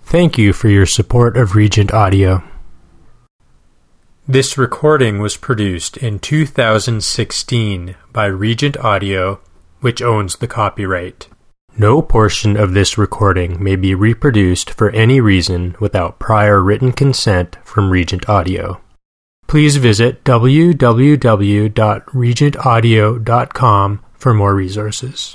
Thank you for your support of Regent Audio. This recording was produced in 2016 by Regent Audio, which owns the copyright. No portion of this recording may be reproduced for any reason without prior written consent from Regent Audio. Please visit www.regentaudio.com for more resources.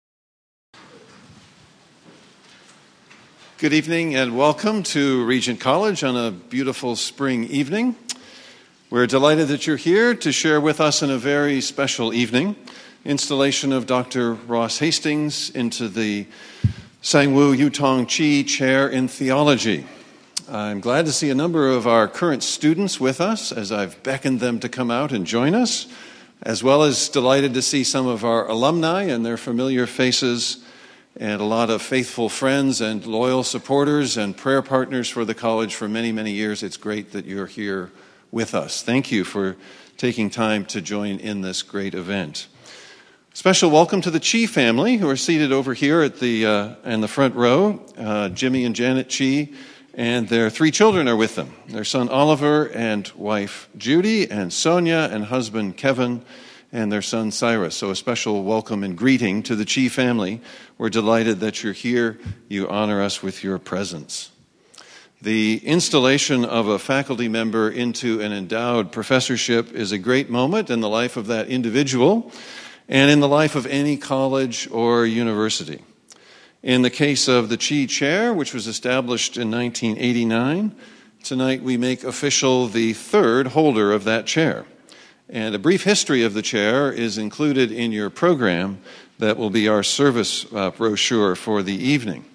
Good evening and welcome to Regent College on a beautiful spring evening. We're delighted that you're here to share with us in a very special evening installation of Dr. Ross Hastings into the Sang-Woo Yutong Chi Chair in Theology. I'm glad to see a number of our current students with us as I've beckoned them to come out and join us, as well as delighted to see some of our alumni and their familiar faces and a lot of faithful friends and loyal supporters and prayer partners for the college for many, many years. It's great that you're here with us. Thank you for taking time to join in this great event. Special welcome to the Chi family who are seated over here at in the front row. Jimmy and Janet Chi and their 3 children are with them. Their son Oliver and wife Judy and Sonia and husband Kevin and their son Cyrus. So a special welcome and greeting to the Chi family. We're delighted that you're here. You honor us with your presence. The installation of a faculty member into an endowed professorship is a great moment in the life of that individual and in the life of any college or university. In the case of the Chi Chair, which was established in 1989, tonight we make official the 3rd holder of that chair. And a brief history of the chair is included in your program that will be our service brochure for the evening.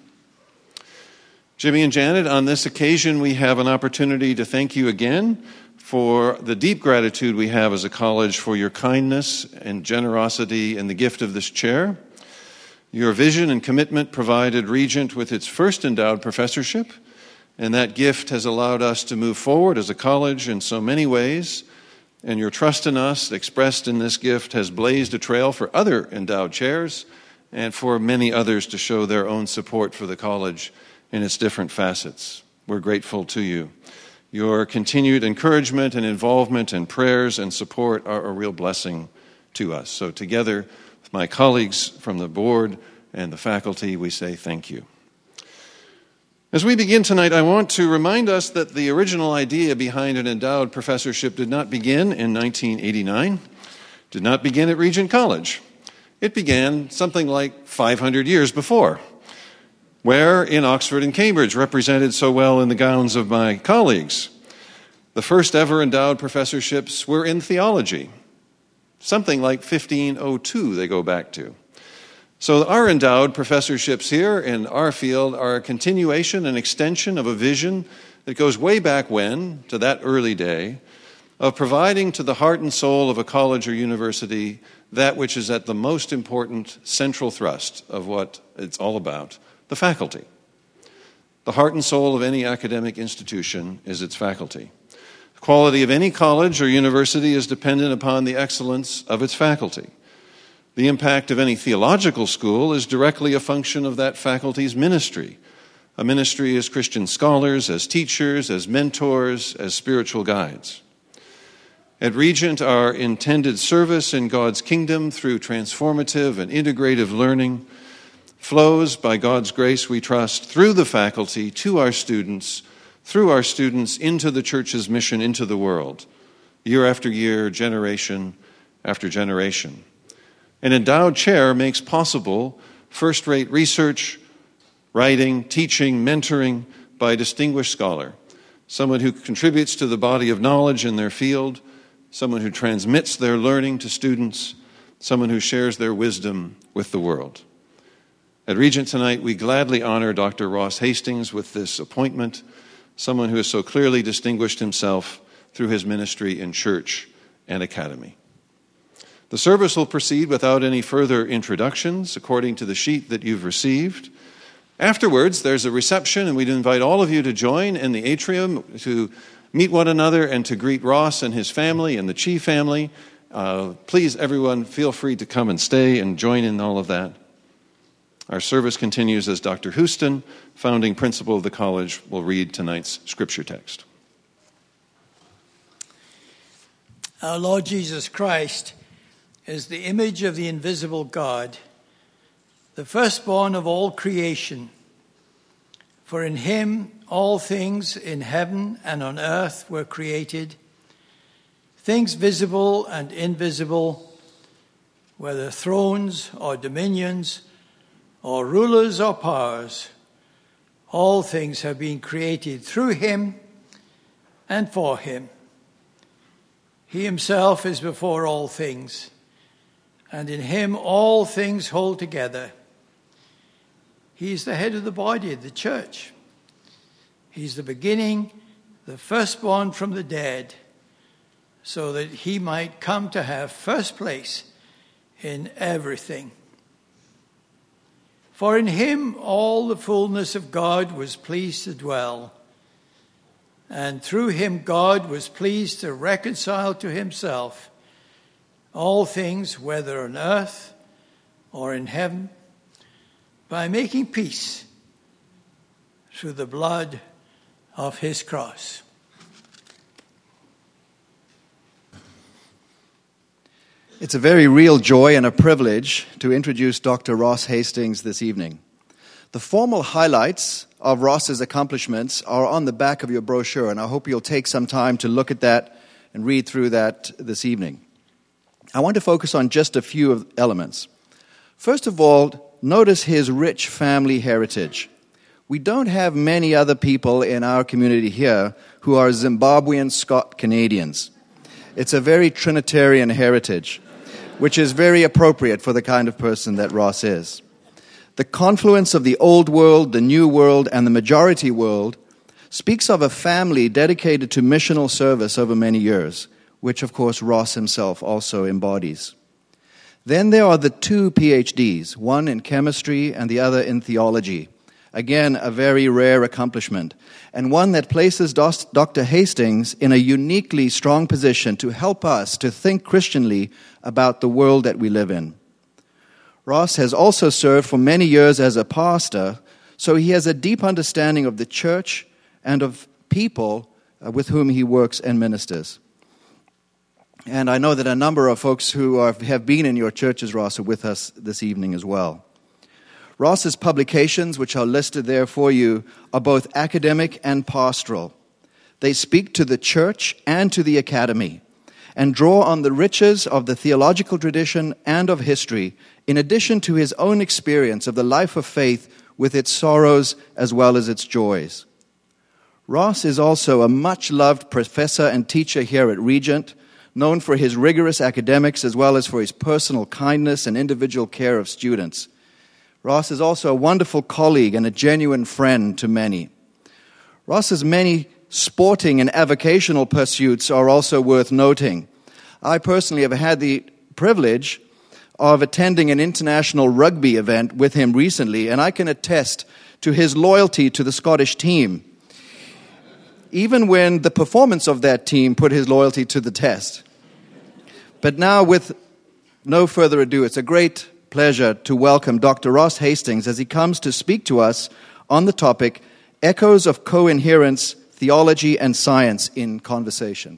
Jimmy and Janet, on this occasion we have an opportunity to thank you again for the deep gratitude we have as a college for your kindness and generosity in the gift of this chair. Your vision and commitment provided Regent with its first endowed professorship, and that gift has allowed us to move forward as a college in so many ways. And your trust in us, expressed in this gift, has blazed a trail for other endowed chairs and for many others to show their own support for the college in its different facets. We're grateful to you. Your continued encouragement and involvement and prayers and support are a real blessing to us. So together with my colleagues from the board and the faculty, we say thank you. As we begin tonight, I want to remind us that the original idea behind an endowed professorship did not begin in 1989, did not begin at Regent College. It began something like 500 years before, where in Oxford and Cambridge, represented so well in the gowns of my colleagues. The first ever endowed professorships were in theology, something like 1502 they go back to. So our endowed professorships here in our field are a continuation and extension of a vision that goes way back when, to that early day, of providing to the heart and soul of a college or university that which is at the most important central thrust of what it's all about, the faculty. The heart and soul of any academic institution is its faculty. The quality of any college or university is dependent upon the excellence of its faculty. The impact of any theological school is directly a function of that faculty's ministry. A ministry as Christian scholars, as teachers, as mentors, as spiritual guides. At Regent, our intended service in God's kingdom through transformative and integrative learning flows, by God's grace we trust, through the faculty to our students, through our students into the church's mission into the world, year after year, generation after generation. An endowed chair makes possible first-rate research, writing, teaching, mentoring by a distinguished scholar, someone who contributes to the body of knowledge in their field, someone who transmits their learning to students, someone who shares their wisdom with the world. At Regent tonight, we gladly honor Dr. Ross Hastings with this appointment, someone who has so clearly distinguished himself through his ministry in church and academy. The service will proceed without any further introductions, according to the sheet that you've received. Afterwards, there's a reception, and we'd invite all of you to join in the atrium to meet one another and to greet Ross and his family and the Chi family. Please, everyone, feel free to come and stay and join in all of that. Our service continues as Dr. Houston, founding principal of the college, will read tonight's scripture text. Our Lord Jesus Christ is the image of the invisible God, the firstborn of all creation. For in him all things in heaven and on earth were created, things visible and invisible, whether thrones or dominions or rulers or powers. All things have been created through him and for him. He himself is before all things, and in him all things hold together. He is the head of the body, the church. He's the beginning, the firstborn from the dead, so that he might come to have first place in everything. For in him all the fullness of God was pleased to dwell, and through him God was pleased to reconcile to himself all things, whether on earth or in heaven, by making peace through the blood of his cross. It's a very real joy and a privilege to introduce Dr. Ross Hastings this evening. The formal highlights of Ross's accomplishments are on the back of your brochure, and I hope you'll take some time to look at that and read through that this evening. I want to focus on just a few elements. First of all, notice his rich family heritage. We don't have many other people in our community here who are Zimbabwean Scot Canadians. It's a very Trinitarian heritage, which is very appropriate for the kind of person that Ross is. The confluence of the old world, the new world, and the majority world speaks of a family dedicated to missional service over many years, which, of course, Ross himself also embodies. Then there are the two PhDs, one in chemistry and the other in theology. Again, a very rare accomplishment, and one that places Dr. Hastings in a uniquely strong position to help us to think Christianly about the world that we live in. Ross has also served for many years as a pastor, so he has a deep understanding of the church and of people with whom he works and ministers. And I know that a number of folks who have been in your churches, Ross, are with us this evening as well. Ross's publications, which are listed there for you, are both academic and pastoral. They speak to the church and to the academy and draw on the riches of the theological tradition and of history, in addition to his own experience of the life of faith with its sorrows as well as its joys. Ross is also a much-loved professor and teacher here at Regent, known for his rigorous academics as well as for his personal kindness and individual care of students. Ross is also a wonderful colleague and a genuine friend to many. Ross's many sporting and avocational pursuits are also worth noting. I personally have had the privilege of attending an international rugby event with him recently, and I can attest to his loyalty to the Scottish team, even when the performance of that team put his loyalty to the test. But now, with no further ado, it's a great pleasure to welcome Dr. Ross Hastings as he comes to speak to us on the topic, Echoes of Coherence, Theology and Science in Conversation.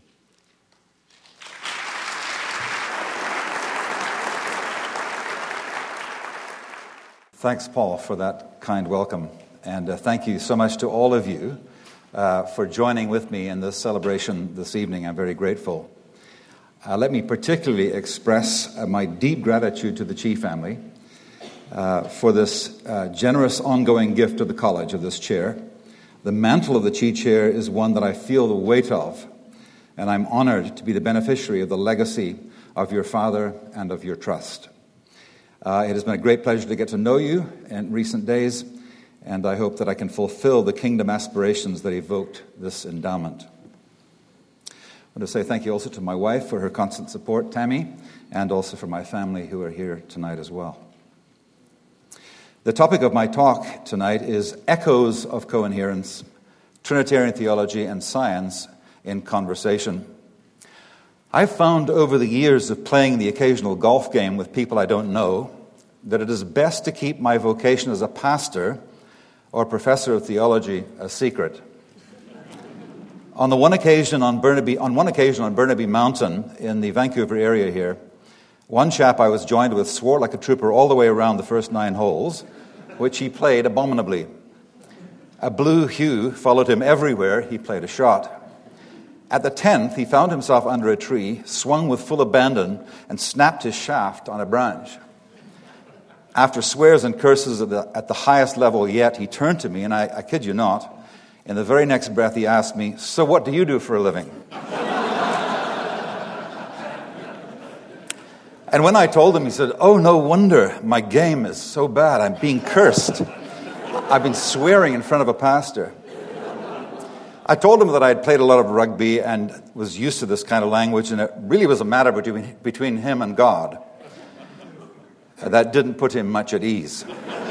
Thanks, Paul, for that kind welcome. And thank you so much to all of you for joining with me in this celebration this evening. I'm very grateful. Let me particularly express my deep gratitude to the Chi family for this generous ongoing gift of the college of this chair. The mantle of the Chi chair is one that I feel the weight of, and I'm honored to be the beneficiary of the legacy of your father and of your trust. It has been a great pleasure to get to know you in recent days, and I hope that I can fulfill the kingdom aspirations that evoked this endowment. I want to say thank you also to my wife for her constant support, Tammy, and also for my family who are here tonight as well. The topic of my talk tonight is Echoes of Coherence, Trinitarian Theology and Science in Conversation. I've found over the years of playing the occasional golf game with people I don't know that it is best to keep my vocation as a pastor or professor of theology a secret. On one occasion on Burnaby Mountain in the Vancouver area here, one chap I was joined with swore like a trooper all the way around the first 9 holes, which he played abominably. A blue hue followed him everywhere he played a shot. At the 10th, he found himself under a tree, swung with full abandon, and snapped his shaft on a branch. After swears and curses at the highest level yet, he turned to me, and I kid you not, in the very next breath he asked me, "So what do you do for a living?" And when I told him, he said, "Oh, no wonder, my game is so bad, I'm being cursed. I've been swearing in front of a pastor." I told him that I had played a lot of rugby and was used to this kind of language, and it really was a matter between him and God. That didn't put him much at ease.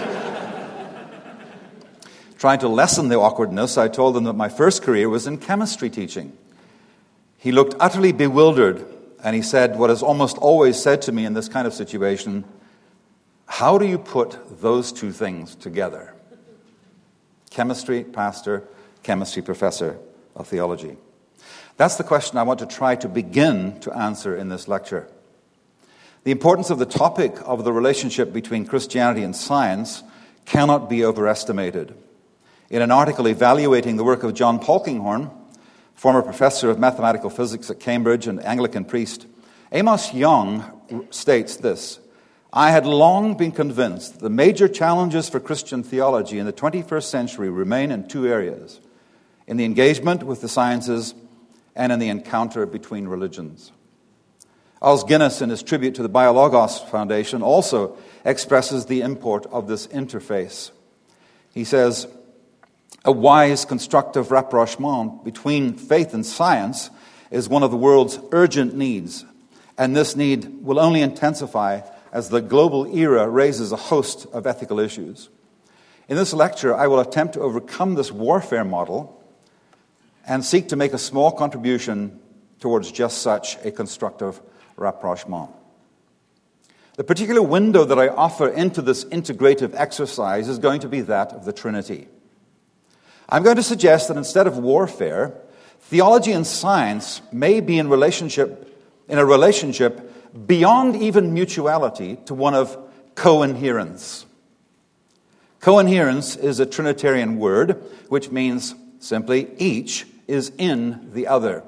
Trying to lessen the awkwardness, I told him that my first career was in chemistry teaching. He looked utterly bewildered, and he said what is almost always said to me in this kind of situation: "How do you put those two things together?" Chemistry pastor, chemistry professor of theology. That's the question I want to try to begin to answer in this lecture. The importance of the topic of the relationship between Christianity and science cannot be overestimated. In an article evaluating the work of John Polkinghorne, former professor of mathematical physics at Cambridge and Anglican priest, Amos Young states this: "I had long been convinced that the major challenges for Christian theology in the 21st century remain in 2 areas: in the engagement with the sciences and in the encounter between religions." Os Guinness, in his tribute to the Biologos Foundation, also expresses the import of this interface. He says, "A wise, constructive rapprochement between faith and science is one of the world's urgent needs, and this need will only intensify as the global era raises a host of ethical issues. In this lecture, I will attempt to overcome this warfare model and seek to make a small contribution towards just such a constructive rapprochement." The particular window that I offer into this integrative exercise is going to be that of the Trinity. I'm going to suggest that instead of warfare, theology and science may be in a relationship beyond even mutuality to one of coinherence. Coinherence is a Trinitarian word which means simply each is in the other.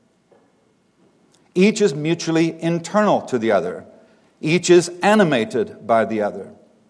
Each is mutually internal to the other. Each is animated by the other.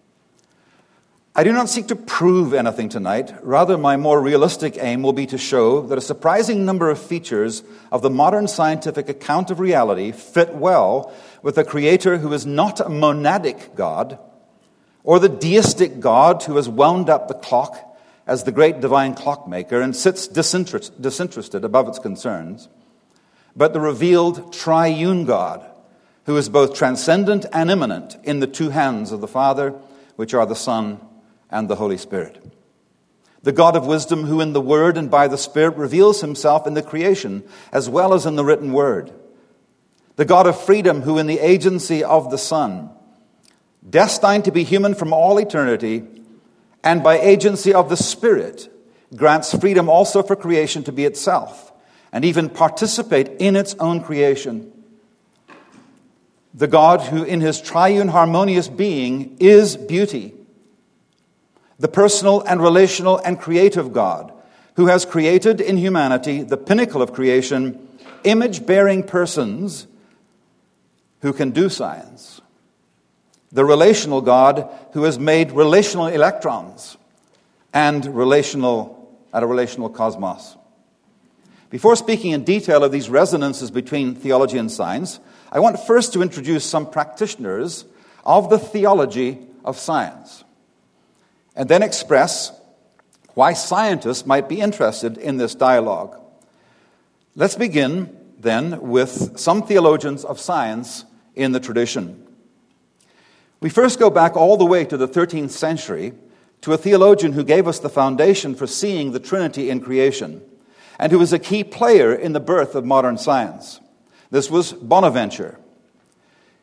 I do not seek to prove anything tonight. Rather, my more realistic aim will be to show that a surprising number of features of the modern scientific account of reality fit well with a creator who is not a monadic God, or the deistic God who has wound up the clock as the great divine clockmaker and sits disinterested above its concerns, but the revealed triune God who is both transcendent and immanent in the 2 hands of the Father, which are the Son and the Holy Spirit. The God of wisdom who in the Word and by the Spirit reveals himself in the creation as well as in the written Word. The God of freedom who in the agency of the Son, destined to be human from all eternity, and by agency of the Spirit, grants freedom also for creation to be itself, and even participate in its own creation. The God who in his triune harmonious being is beauty. The personal and relational and creative God who has created in humanity the pinnacle of creation, image-bearing persons who can do science. The relational God who has made relational electrons and a relational cosmos. Before speaking in detail of these resonances between theology and science, I want first to introduce some practitioners of the theology of science, and then express why scientists might be interested in this dialogue. Let's begin, then, with some theologians of science in the tradition. We first go back all the way to the 13th century to a theologian who gave us the foundation for seeing the Trinity in creation, and who was a key player in the birth of modern science. This was Bonaventure.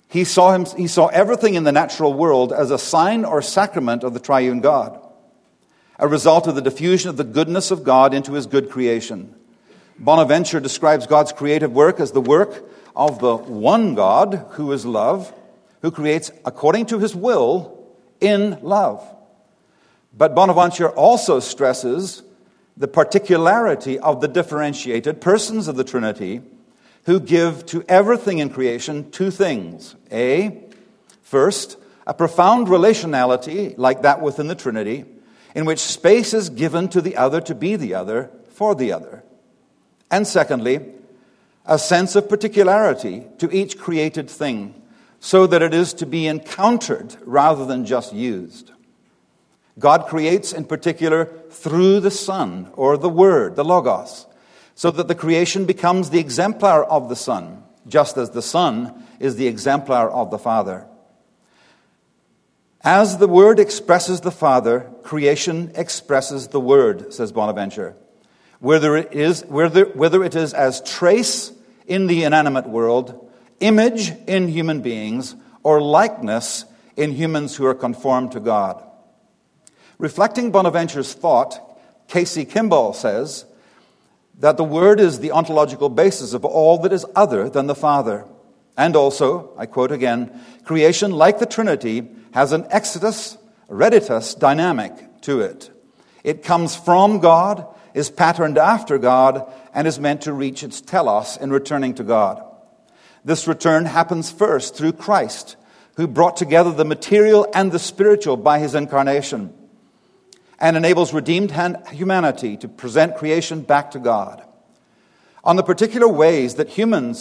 He saw everything in the natural world as a sign or sacrament of the triune God, a result of the diffusion of the goodness of God into his good creation. Bonaventure describes God's creative work as the work of the one God, who is love, who creates according to his will in love. But Bonaventure also stresses the particularity of the differentiated persons of the Trinity, who give to everything in creation two things. First, a profound relationality like that within the Trinity, in which space is given to the other to be the other for the other. And secondly, a sense of particularity to each created thing, so that it is to be encountered rather than just used. God creates in particular through the Son, or the Word, the Logos, so that the creation becomes the exemplar of the Son, just as the Son is the exemplar of the Father. As the Word expresses the Father, creation expresses the Word, says Bonaventure. Whether it is as trace in the inanimate world, image in human beings, or likeness in humans who are conformed to God. Reflecting Bonaventure's thought, Casey Kimball says that the Word is the ontological basis of all that is other than the Father. And also, I quote again, creation, like the Trinity, has an exitus redditus dynamic to it. It comes from God, is patterned after God, and is meant to reach its telos in returning to God. This return happens first through Christ, who brought together the material and the spiritual by his incarnation, and enables redeemed humanity to present creation back to God. One of the particular ways that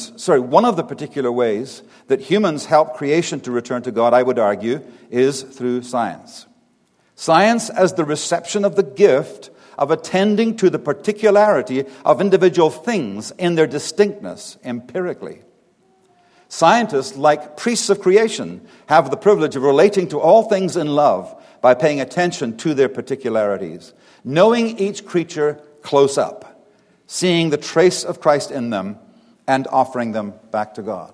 humans help creation to return to God, I would argue, is through science. Science as the reception of the gift of attending to the particularity of individual things in their distinctness empirically. Scientists, like priests of creation, have the privilege of relating to all things in love by paying attention to their particularities, knowing each creature close up, seeing the trace of Christ in them, and offering them back to God.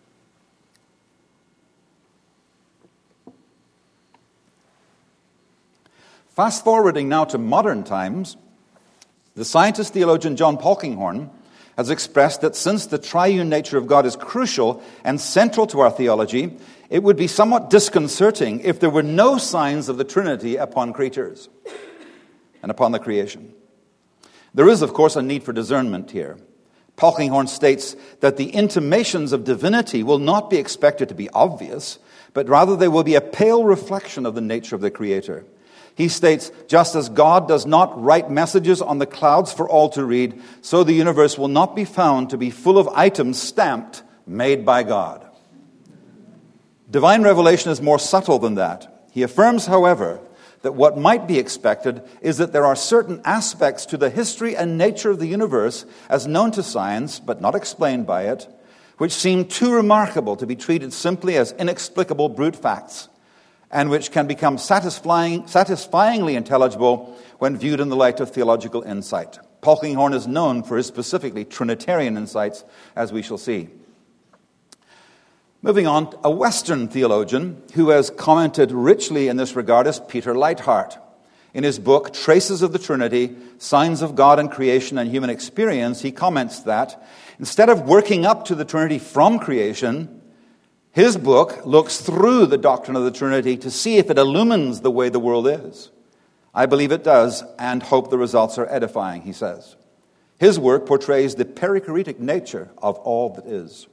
Fast forwarding now to modern times, the scientist-theologian John Polkinghorne has expressed that since the triune nature of God is crucial and central to our theology, it would be somewhat disconcerting if there were no signs of the Trinity upon creatures and upon the creation. There is, of course, a need for discernment here. Polkinghorne states that the intimations of divinity will not be expected to be obvious, but rather they will be a pale reflection of the nature of the Creator. He states, just as God does not write messages on the clouds for all to read, so the universe will not be found to be full of items stamped, made by God. Divine revelation is more subtle than that. He affirms, however, that what might be expected is that there are certain aspects to the history and nature of the universe, as known to science, but not explained by it, which seem too remarkable to be treated simply as inexplicable brute facts, and which can become satisfyingly intelligible when viewed in the light of theological insight. Polkinghorne is known for his specifically Trinitarian insights, as we shall see. Moving on, a Western theologian who has commented richly in this regard is Peter Leithart. In his book, Traces of the Trinity, Signs of God in Creation and Human Experience, he comments that instead of working up to the Trinity from creation, his book looks through the doctrine of the Trinity to see if it illumines the way the world is. I believe it does, and hope the results are edifying, he says. His work portrays the perichoretic nature of all that is.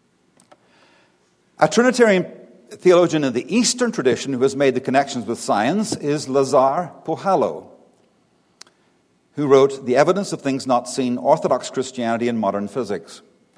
A Trinitarian theologian in the Eastern tradition who has made the connections with science is Lazar Pohalo, who wrote The Evidence of Things Not Seen, Orthodox Christianity and Modern Physics.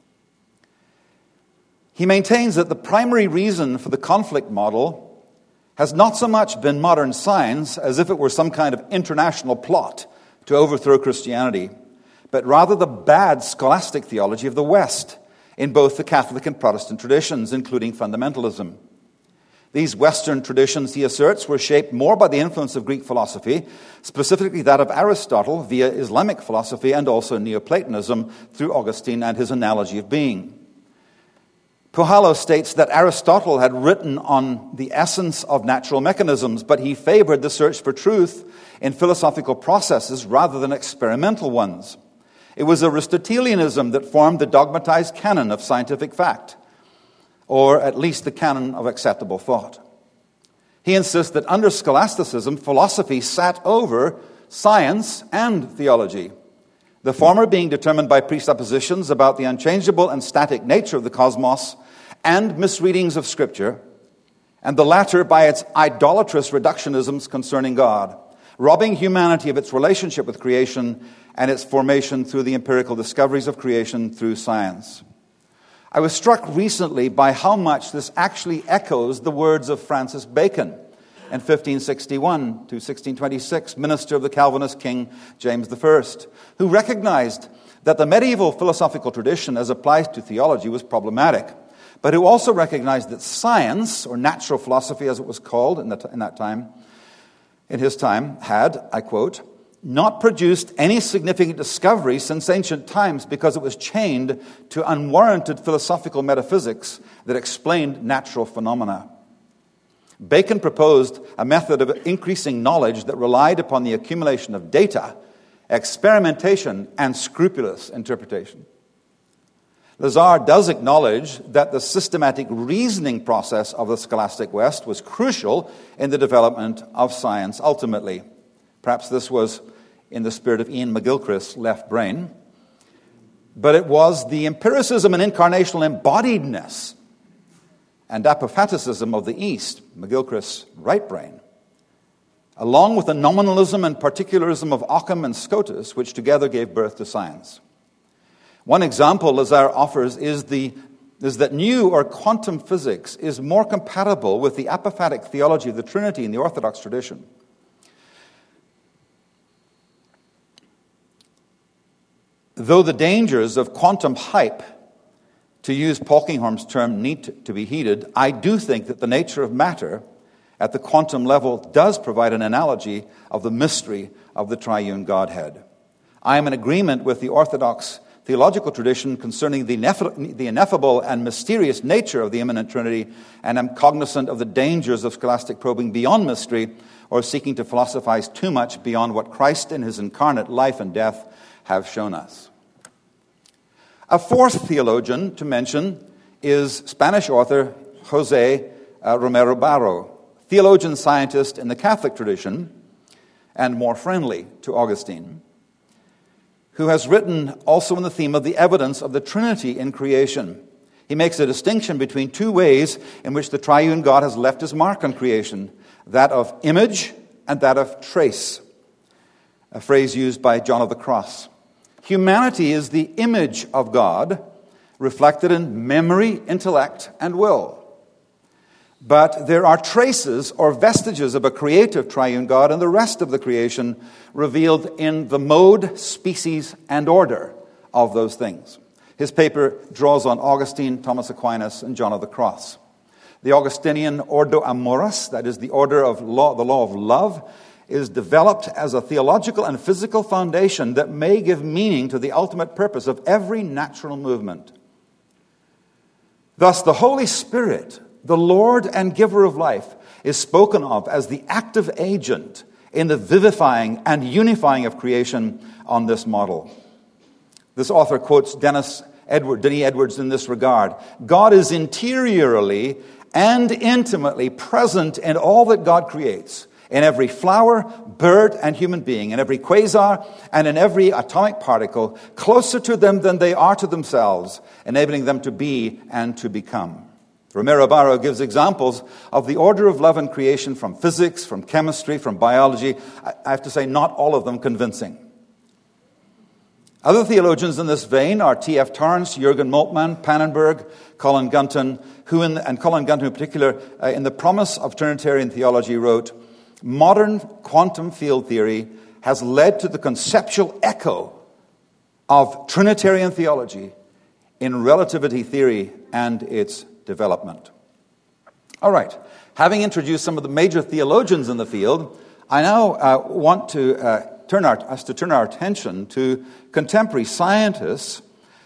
He maintains that the primary reason for the conflict model has not so much been modern science as if it were some kind of international plot to overthrow Christianity, but rather the bad scholastic theology of the West in both the Catholic and Protestant traditions, including fundamentalism. These Western traditions, he asserts, were shaped more by the influence of Greek philosophy, specifically that of Aristotle via Islamic philosophy and also Neoplatonism through Augustine and his analogy of being. Puhalo states that Aristotle had written on the essence of natural mechanisms, but he favored the search for truth in philosophical processes rather than experimental ones. It was Aristotelianism that formed the dogmatized canon of scientific fact, or at least the canon of acceptable thought. He insists that under scholasticism, philosophy sat over science and theology, the former being determined by presuppositions about the unchangeable and static nature of the cosmos and misreadings of Scripture, and the latter by its idolatrous reductionisms concerning God, robbing humanity of its relationship with creation and its formation through the empirical discoveries of creation through science. I was struck recently by how much this actually echoes the words of Francis Bacon in 1561 to 1626, minister of the Calvinist King James I, who recognized that the medieval philosophical tradition as applied to theology was problematic, but who also recognized that science, or natural philosophy as it was called in his time, had, I quote, not produced any significant discovery since ancient times because it was chained to unwarranted philosophical metaphysics that explained natural phenomena. Bacon proposed a method of increasing knowledge that relied upon the accumulation of data, experimentation, and scrupulous interpretation. Lazare does acknowledge that the systematic reasoning process of the scholastic West was crucial in the development of science ultimately. Perhaps this was in the spirit of Ian McGilchrist's left brain. But it was the empiricism and incarnational embodiedness and apophaticism of the East, McGilchrist's right brain, along with the nominalism and particularism of Occam and Scotus, which together gave birth to science. One example Lazare offers is that new or quantum physics is more compatible with the apophatic theology of the Trinity in the Orthodox tradition. Though the dangers of quantum hype, to use Polkingham's term, need to be heeded, I do think that the nature of matter at the quantum level does provide an analogy of the mystery of the triune Godhead. I am in agreement with the Orthodox theological tradition concerning the ineffable and mysterious nature of the immanent Trinity, and am cognizant of the dangers of scholastic probing beyond mystery or seeking to philosophize too much beyond what Christ in his incarnate life and death have shown us. A fourth theologian to mention is Spanish author José Romero Barro, theologian scientist in the Catholic tradition and more friendly to Augustine, who has written also on the theme of the evidence of the Trinity in creation. He makes a distinction between two ways in which the triune God has left his mark on creation, that of image and that of trace, a phrase used by John of the Cross. Humanity is the image of God, reflected in memory, intellect, and will. But there are traces or vestiges of a creative triune God in the rest of the creation, revealed in the mode, species, and order of those things. His paper draws on Augustine, Thomas Aquinas, and John of the Cross. The Augustinian Ordo Amoris, that is the order of law, the law of love, is developed as a theological and physical foundation that may give meaning to the ultimate purpose of every natural movement. Thus, the Holy Spirit, the Lord and giver of life, is spoken of as the active agent in the vivifying and unifying of creation on this model. This author quotes Denis Edwards in this regard. God is interiorly and intimately present in all that God creates, in every flower, bird, and human being, in every quasar, and in every atomic particle, closer to them than they are to themselves, enabling them to be and to become. Romero Barro gives examples of the order of love in creation from physics, from chemistry, from biology. I have to say, not all of them convincing. Other theologians in this vein are T.F. Torrance, Jürgen Moltmann, Pannenberg, Colin Gunton, and Colin Gunton in particular, in The Promise of Trinitarian Theology, wrote, "Modern quantum field theory has led to the conceptual echo of Trinitarian theology in relativity theory and its development." All right. Having introduced some of the major theologians in the field, I now want to turn our attention to contemporary scientists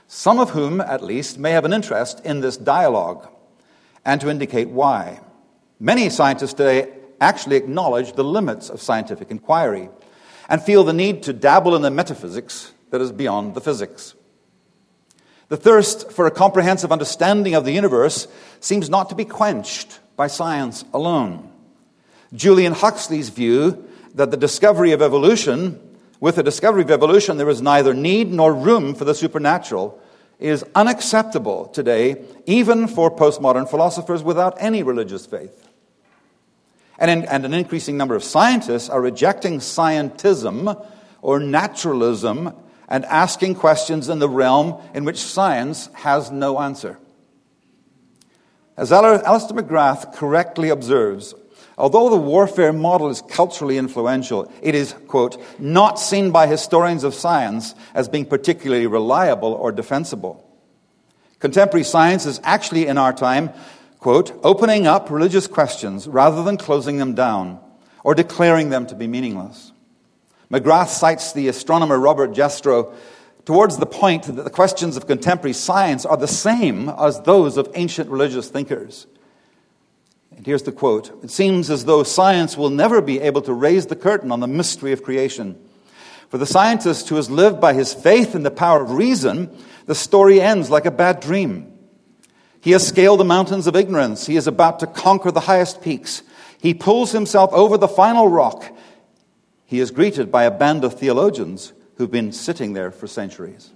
some of whom, at least, may have an interest in this dialogue, and to indicate why. Many scientists today actually acknowledge the limits of scientific inquiry and feel the need to dabble in the metaphysics that is beyond the physics. The thirst for a comprehensive understanding of the universe seems not to be quenched by science alone. Julian Huxley's view that with the discovery of evolution, there is neither need nor room for the supernatural is unacceptable today, even for postmodern philosophers without any religious faith. And an increasing number of scientists are rejecting scientism or naturalism and asking questions in the realm in which science has no answer. As Alister McGrath correctly observes, although the warfare model is culturally influential, it is, quote, not seen by historians of science as being particularly reliable or defensible. Contemporary science is actually, in our time, quote, opening up religious questions rather than closing them down or declaring them to be meaningless. McGrath cites the astronomer Robert Jastrow towards the point that the questions of contemporary science are the same as those of ancient religious thinkers. And here's the quote: "It seems as though science will never be able to raise the curtain on the mystery of creation. For the scientist who has lived by his faith in the power of reason, the story ends like a bad dream. He has scaled the mountains of ignorance. He is about to conquer the highest peaks. He pulls himself over the final rock. He is greeted by a band of theologians who've been sitting there for centuries."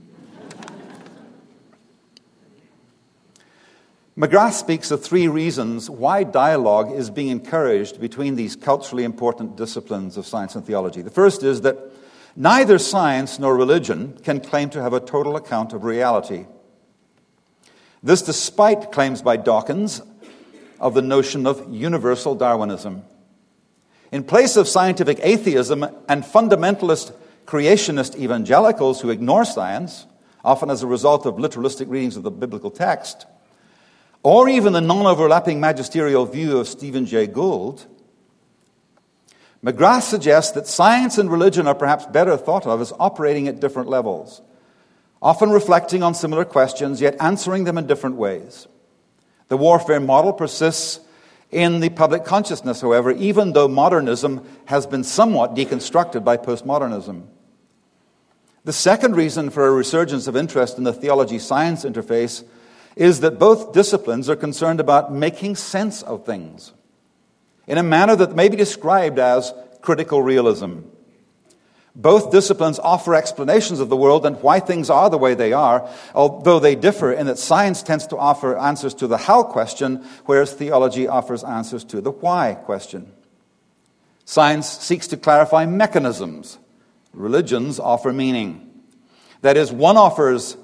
McGrath speaks of three reasons why dialogue is being encouraged between these culturally important disciplines of science and theology. The first is that neither science nor religion can claim to have a total account of reality. This despite claims by Dawkins of the notion of universal Darwinism. In place of scientific atheism and fundamentalist creationist evangelicals who ignore science, often as a result of literalistic readings of the biblical text, or even the non-overlapping magisterial view of Stephen Jay Gould, McGrath suggests that science and religion are perhaps better thought of as operating at different levels, often reflecting on similar questions, yet answering them in different ways. The warfare model persists in the public consciousness, however, even though modernism has been somewhat deconstructed by postmodernism. The second reason for a resurgence of interest in the theology-science interface is that both disciplines are concerned about making sense of things in a manner that may be described as critical realism. Both disciplines offer explanations of the world and why things are the way they are, although they differ in that science tends to offer answers to the how question, whereas theology offers answers to the why question. Science seeks to clarify mechanisms. Religions offer meaning. That is, one offers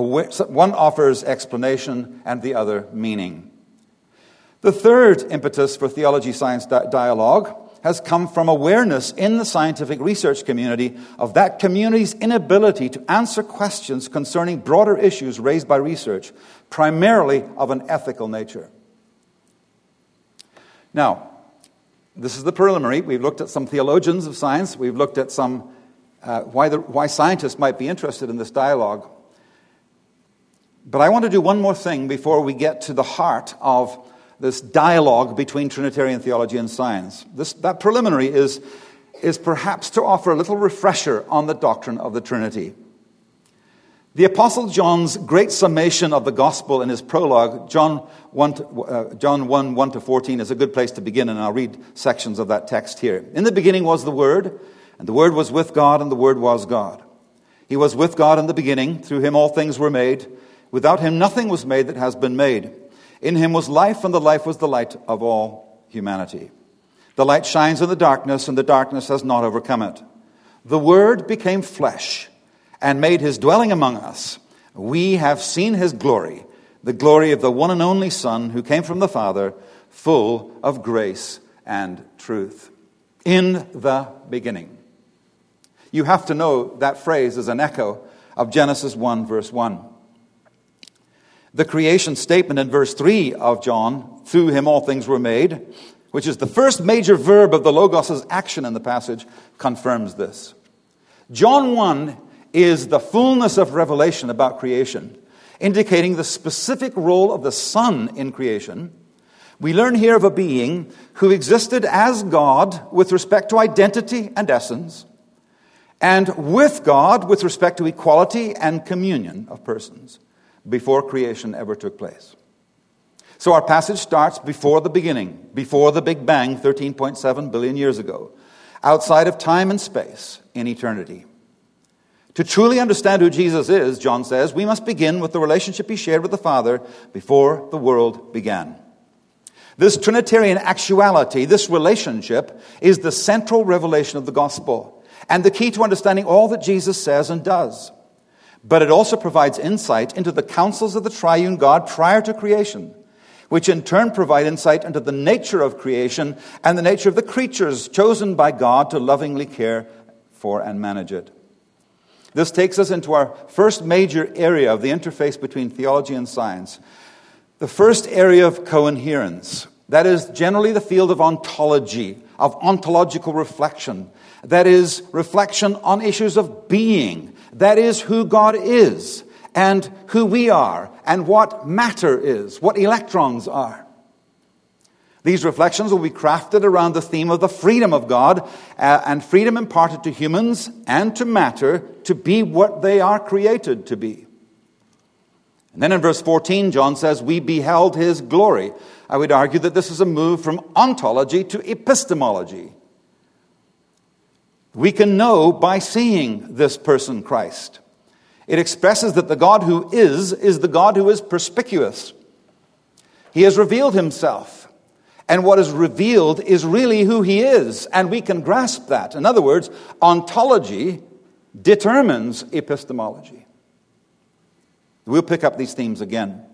explanation and the other meaning. The third impetus for theology-science dialogue has come from awareness in the scientific research community of that community's inability to answer questions concerning broader issues raised by research, primarily of an ethical nature. Now, this is the preliminary. We've looked at some theologians of science. We've looked at some why scientists might be interested in this dialogue. But I want to do one more thing before we get to the heart of this dialogue between Trinitarian theology and science. That preliminary is perhaps to offer a little refresher on the doctrine of the Trinity. The Apostle John's great summation of the gospel in his prologue, John 1:1-14, is a good place to begin, and I'll read sections of that text here. "In the beginning was the Word, and the Word was with God, and the Word was God. He was with God in the beginning. Through him all things were made. Without him nothing was made that has been made. In him was life, and the life was the light of all humanity. The light shines in the darkness, and the darkness has not overcome it. The Word became flesh and made his dwelling among us. We have seen his glory, the glory of the one and only Son who came from the Father, full of grace and truth." In the beginning. You have to know that phrase is an echo of Genesis 1, verse 1. The creation statement in verse 3 of John, "Through him all things were made," which is the first major verb of the Logos' action in the passage, confirms this. John 1 is the fullness of revelation about creation. indicating the specific role of the Son in creation, we learn here of a being who existed as God with respect to identity and essence, and with God with respect to equality and communion of persons before creation ever took place. So our passage starts before the beginning, before the Big Bang 13.7 billion years ago, outside of time and space in eternity. To truly understand who Jesus is, John says, we must begin with the relationship he shared with the Father before the world began. This Trinitarian actuality, this relationship, is the central revelation of the gospel and the key to understanding all that Jesus says and does. But it also provides insight into the counsels of the triune God prior to creation, which in turn provide insight into the nature of creation and the nature of the creatures chosen by God to lovingly care for and manage it. This takes us into our first major area of the interface between theology and science. The first area of coherence. That is generally the field of ontology, of ontological reflection. That is reflection on issues of being. That is who God is and who we are and what matter is, what electrons are. These reflections will be crafted around the theme of the freedom of God and freedom imparted to humans and to matter to be what they are created to be. And then in verse 14, John says, we beheld his glory. I would argue that this is a move from ontology to epistemology. We can know by seeing this person, Christ. It expresses that the God who is the God who is perspicuous. He has revealed himself. And what is revealed is really who he is, and we can grasp that. In other words, ontology determines epistemology. We'll pick up these themes again.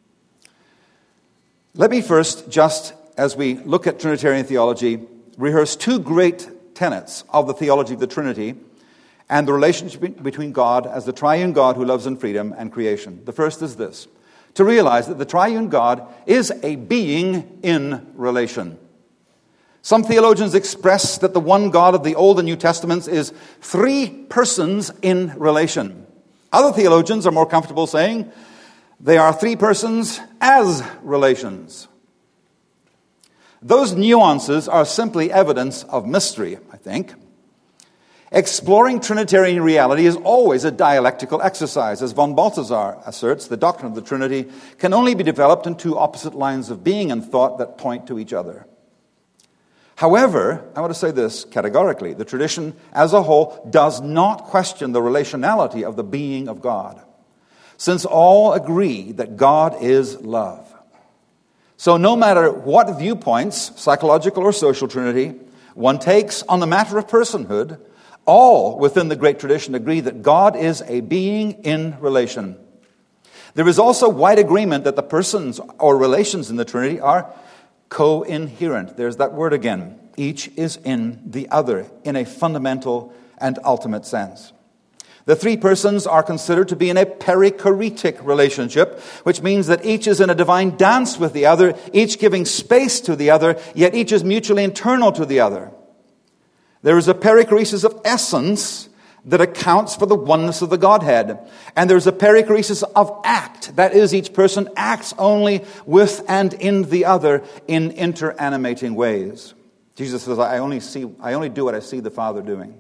Let me first, just as we look at Trinitarian theology, rehearse two great tenets of the theology of the Trinity and the relationship between God as the triune God who loves in freedom and creation. The first is this: to realize that the triune God is a being in relation. Some theologians express that the one God of the Old and New Testaments is three persons in relation. Other theologians are more comfortable saying they are three persons as relations. Those nuances are simply evidence of mystery, I think. Exploring Trinitarian reality is always a dialectical exercise. As von Balthasar asserts, the doctrine of the Trinity can only be developed in two opposite lines of being and thought that point to each other. However, I want to say this categorically: the tradition as a whole does not question the relationality of the being of God, since all agree that God is love. So no matter what viewpoints, psychological or social Trinity, one takes on the matter of personhood, all within the great tradition agree that God is a being in relation. There is also wide agreement that the persons or relations in the Trinity are co-inherent. There's that word again. Each is in the other in a fundamental and ultimate sense. The three persons are considered to be in a perichoretic relationship, which means that each is in a divine dance with the other, each giving space to the other, yet each is mutually internal to the other. There is a perichoresis of essence that accounts for the oneness of the Godhead. And there's a perichoresis of act. That is, each person acts only with and in the other in interanimating ways. Jesus says, I only do what I see the Father doing.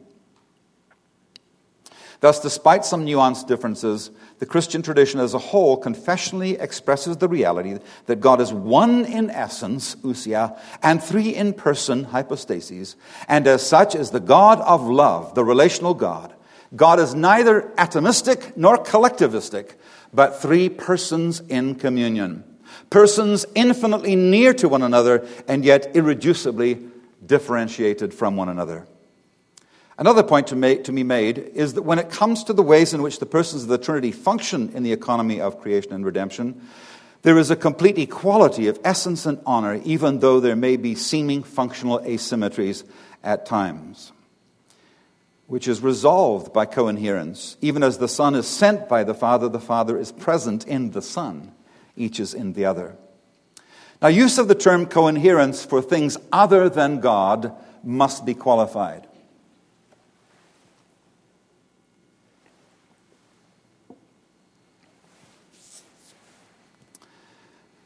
Thus, despite some nuanced differences, the Christian tradition as a whole confessionally expresses the reality that God is one in essence, ousia, and three in person, hypostases, and as such is the God of love, the relational God. God is neither atomistic nor collectivistic, but three persons in communion. Persons infinitely near to one another, and yet irreducibly differentiated from one another. Another point to be made is that when it comes to the ways in which the persons of the Trinity function in the economy of creation and redemption, there is a complete equality of essence and honor, even though there may be seeming functional asymmetries at times, which is resolved by coinherence. Even as the Son is sent by the Father is present in the Son. Each is in the other. Now, use of the term coinherence for things other than God must be qualified.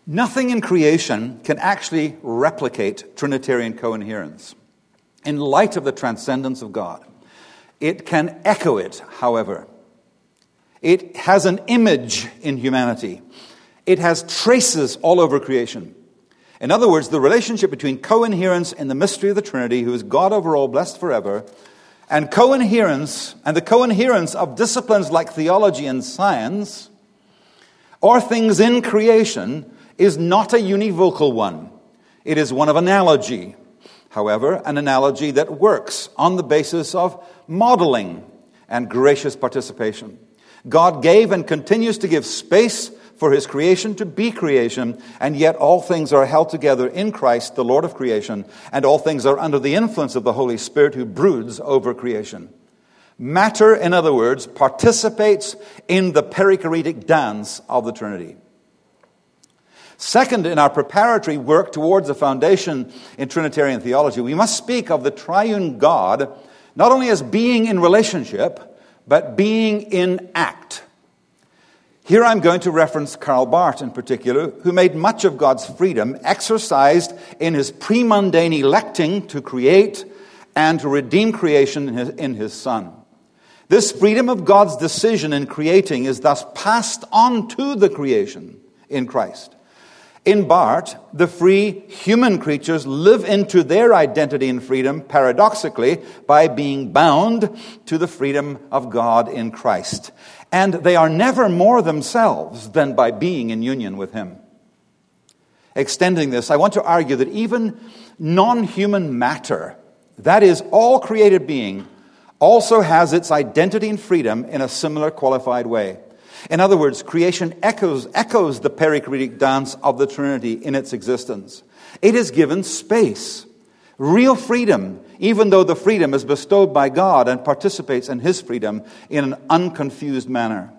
Nothing in creation can actually replicate Trinitarian coherence. In light of the transcendence of God, it can echo it, however. It has an image in humanity. It has traces all over creation. In other words, the relationship between coherence in the mystery of the Trinity, who is God over all, blessed forever, and coherence, and the coherence of disciplines like theology and science, or things in creation, is not a univocal one. It is one of analogy. However, an analogy that works on the basis of modeling and gracious participation. God gave and continues to give space for His creation to be creation, and yet all things are held together in Christ, the Lord of creation, and all things are under the influence of the Holy Spirit who broods over creation. Matter, in other words, participates in the perichoretic dance of the Trinity. Second, in our preparatory work towards a foundation in Trinitarian theology, we must speak of the triune God not only as being in relationship, but being in act. Here I'm going to reference Karl Barth in particular, who made much of God's freedom exercised in His pre-mundane electing to create and to redeem creation in His Son. This freedom of God's decision in creating is thus passed on to the creation in Christ. In Barth, the free human creatures live into their identity and freedom, paradoxically, by being bound to the freedom of God in Christ. And they are never more themselves than by being in union with Him. Extending this, I want to argue that even non-human matter, that is, all created being, also has its identity and freedom in a similar qualified way. In other words, creation echoes the perichoretic dance of the Trinity in its existence. It is given space, real freedom, even though the freedom is bestowed by God and participates in His freedom in an unconfused manner.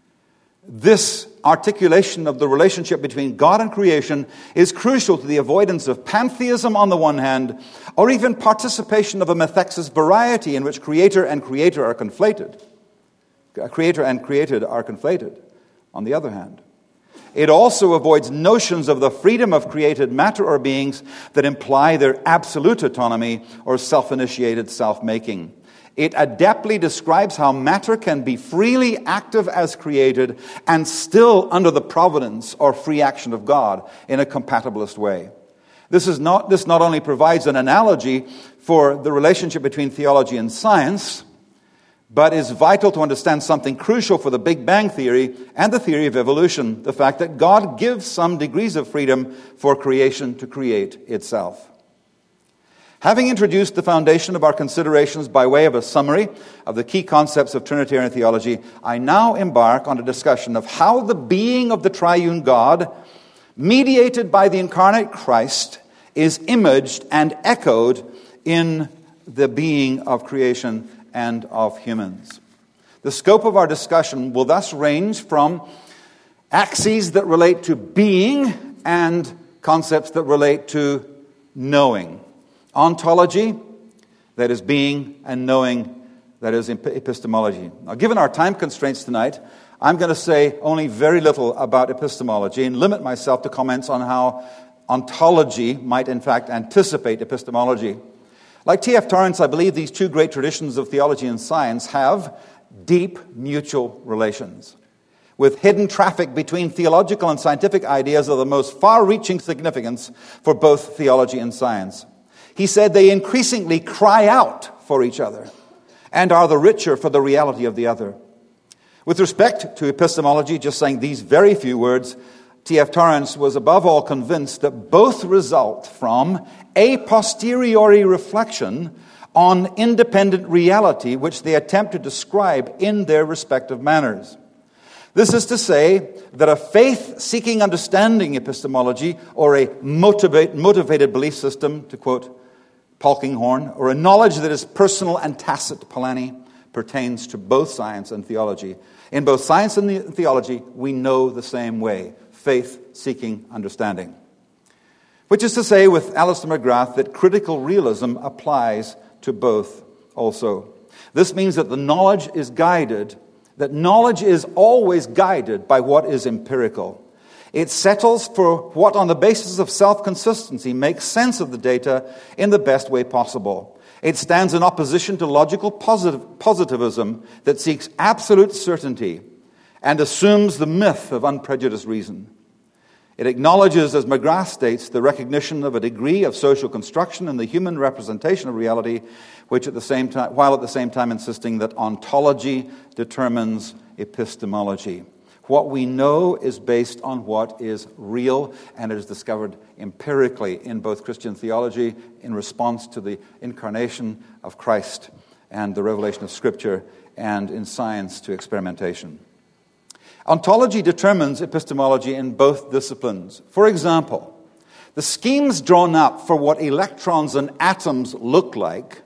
This articulation of the relationship between God and creation is crucial to the avoidance of pantheism on the one hand, or even participation of a methexis variety in which creator and creator are conflated. Creator and created are conflated, on the other hand. It also avoids notions of the freedom of created matter or beings that imply their absolute autonomy or self-initiated self-making. It adeptly describes how matter can be freely active as created and still under the providence or free action of God in a compatibilist way. This not only provides an analogy for the relationship between theology and science, but is vital to understand something crucial for the Big Bang theory and the theory of evolution, the fact that God gives some degrees of freedom for creation to create itself. Having introduced the foundation of our considerations by way of a summary of the key concepts of Trinitarian theology, I now embark on a discussion of how the being of the triune God, mediated by the incarnate Christ, is imaged and echoed in the being of creation and of humans. The scope of our discussion will thus range from axes that relate to being and concepts that relate to knowing. Ontology, that is being, and knowing, that is epistemology. Now, given our time constraints tonight, I'm going to say only very little about epistemology and limit myself to comments on how ontology might in fact anticipate epistemology. Like T.F. Torrance, I believe these two great traditions of theology and science have deep mutual relations, with hidden traffic between theological and scientific ideas of the most far-reaching significance for both theology and science. He said they increasingly cry out for each other and are the richer for the reality of the other. With respect to epistemology, just saying these very few words, T.F. Torrance was above all convinced that both result from a posteriori reflection on independent reality which they attempt to describe in their respective manners. This is to say that a faith-seeking understanding epistemology, or a motivated belief system, to quote Polkinghorne, or a knowledge that is personal and tacit, Polanyi, pertains to both science and theology. In both science and theology, we know the same way. Faith-seeking understanding. Which is to say, with Alistair McGrath, that critical realism applies to both also. This means that knowledge is always guided by what is empirical. It settles for what, on the basis of self-consistency, makes sense of the data in the best way possible. It stands in opposition to logical positivism that seeks absolute certainty and assumes the myth of unprejudiced reason. It acknowledges, as McGrath states, the recognition of a degree of social construction in the human representation of reality, while at the same time insisting that ontology determines epistemology. What we know is based on what is real, and it is discovered empirically in both Christian theology in response to the incarnation of Christ and the revelation of Scripture, and in science to experimentation. Ontology determines epistemology in both disciplines. For example, the schemes drawn up for what electrons and atoms look like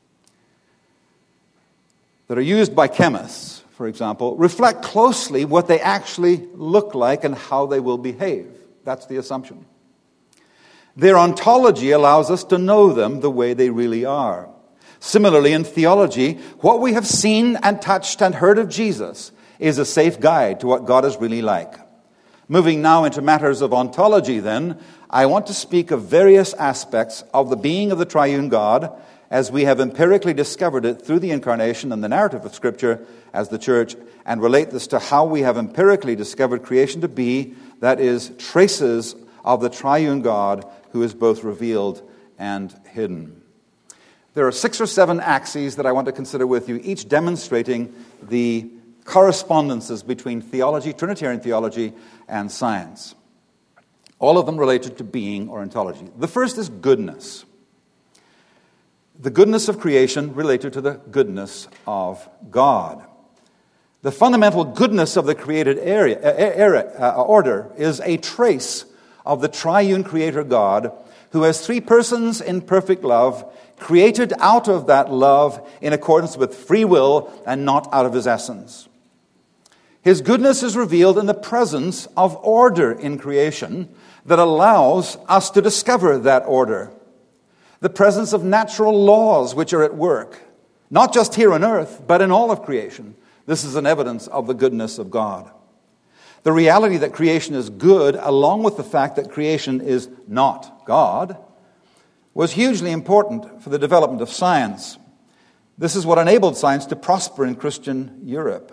that are used by chemists, for example, reflect closely what they actually look like and how they will behave. That's the assumption. Their ontology allows us to know them the way they really are. Similarly, in theology, what we have seen and touched and heard of Jesus is a safe guide to what God is really like. Moving now into matters of ontology, then, I want to speak of various aspects of the being of the triune God as we have empirically discovered it through the incarnation and the narrative of Scripture as the church, and relate this to how we have empirically discovered creation to be, that is, traces of the triune God who is both revealed and hidden. There are 6 or 7 axes that I want to consider with you, each demonstrating the correspondences between theology, Trinitarian theology, and science. All of them related to being or ontology. The first is goodness. The goodness of creation related to the goodness of God. The fundamental goodness of the created order is a trace of the triune creator God who has 3 persons in perfect love, created out of that love in accordance with free will and not out of his essence. His goodness is revealed in the presence of order in creation that allows us to discover that order. The presence of natural laws which are at work, not just here on earth, but in all of creation. This is an evidence of the goodness of God. The reality that creation is good, along with the fact that creation is not God, was hugely important for the development of science. This is what enabled science to prosper in Christian Europe.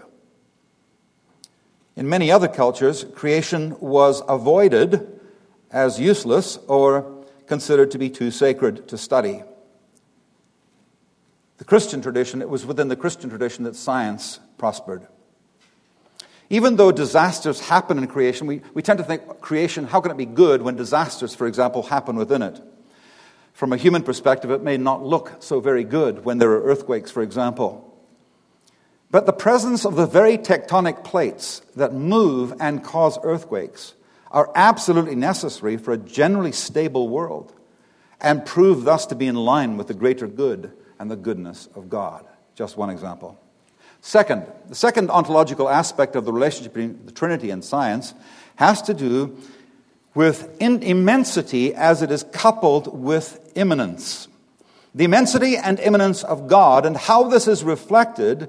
In many other cultures, creation was avoided as useless or considered to be too sacred to study. The Christian tradition, it was within the Christian tradition that science prospered. Even though disasters happen in creation, we tend to think creation, how can it be good when disasters, for example, happen within it? From a human perspective, it may not look so very good when there are earthquakes, for example. But the presence of the very tectonic plates that move and cause earthquakes are absolutely necessary for a generally stable world and prove thus to be in line with the greater good and the goodness of God. Just one example. Second, the second ontological aspect of the relationship between the Trinity and science has to do with immensity as it is coupled with immanence. The immensity and immanence of God and how this is reflected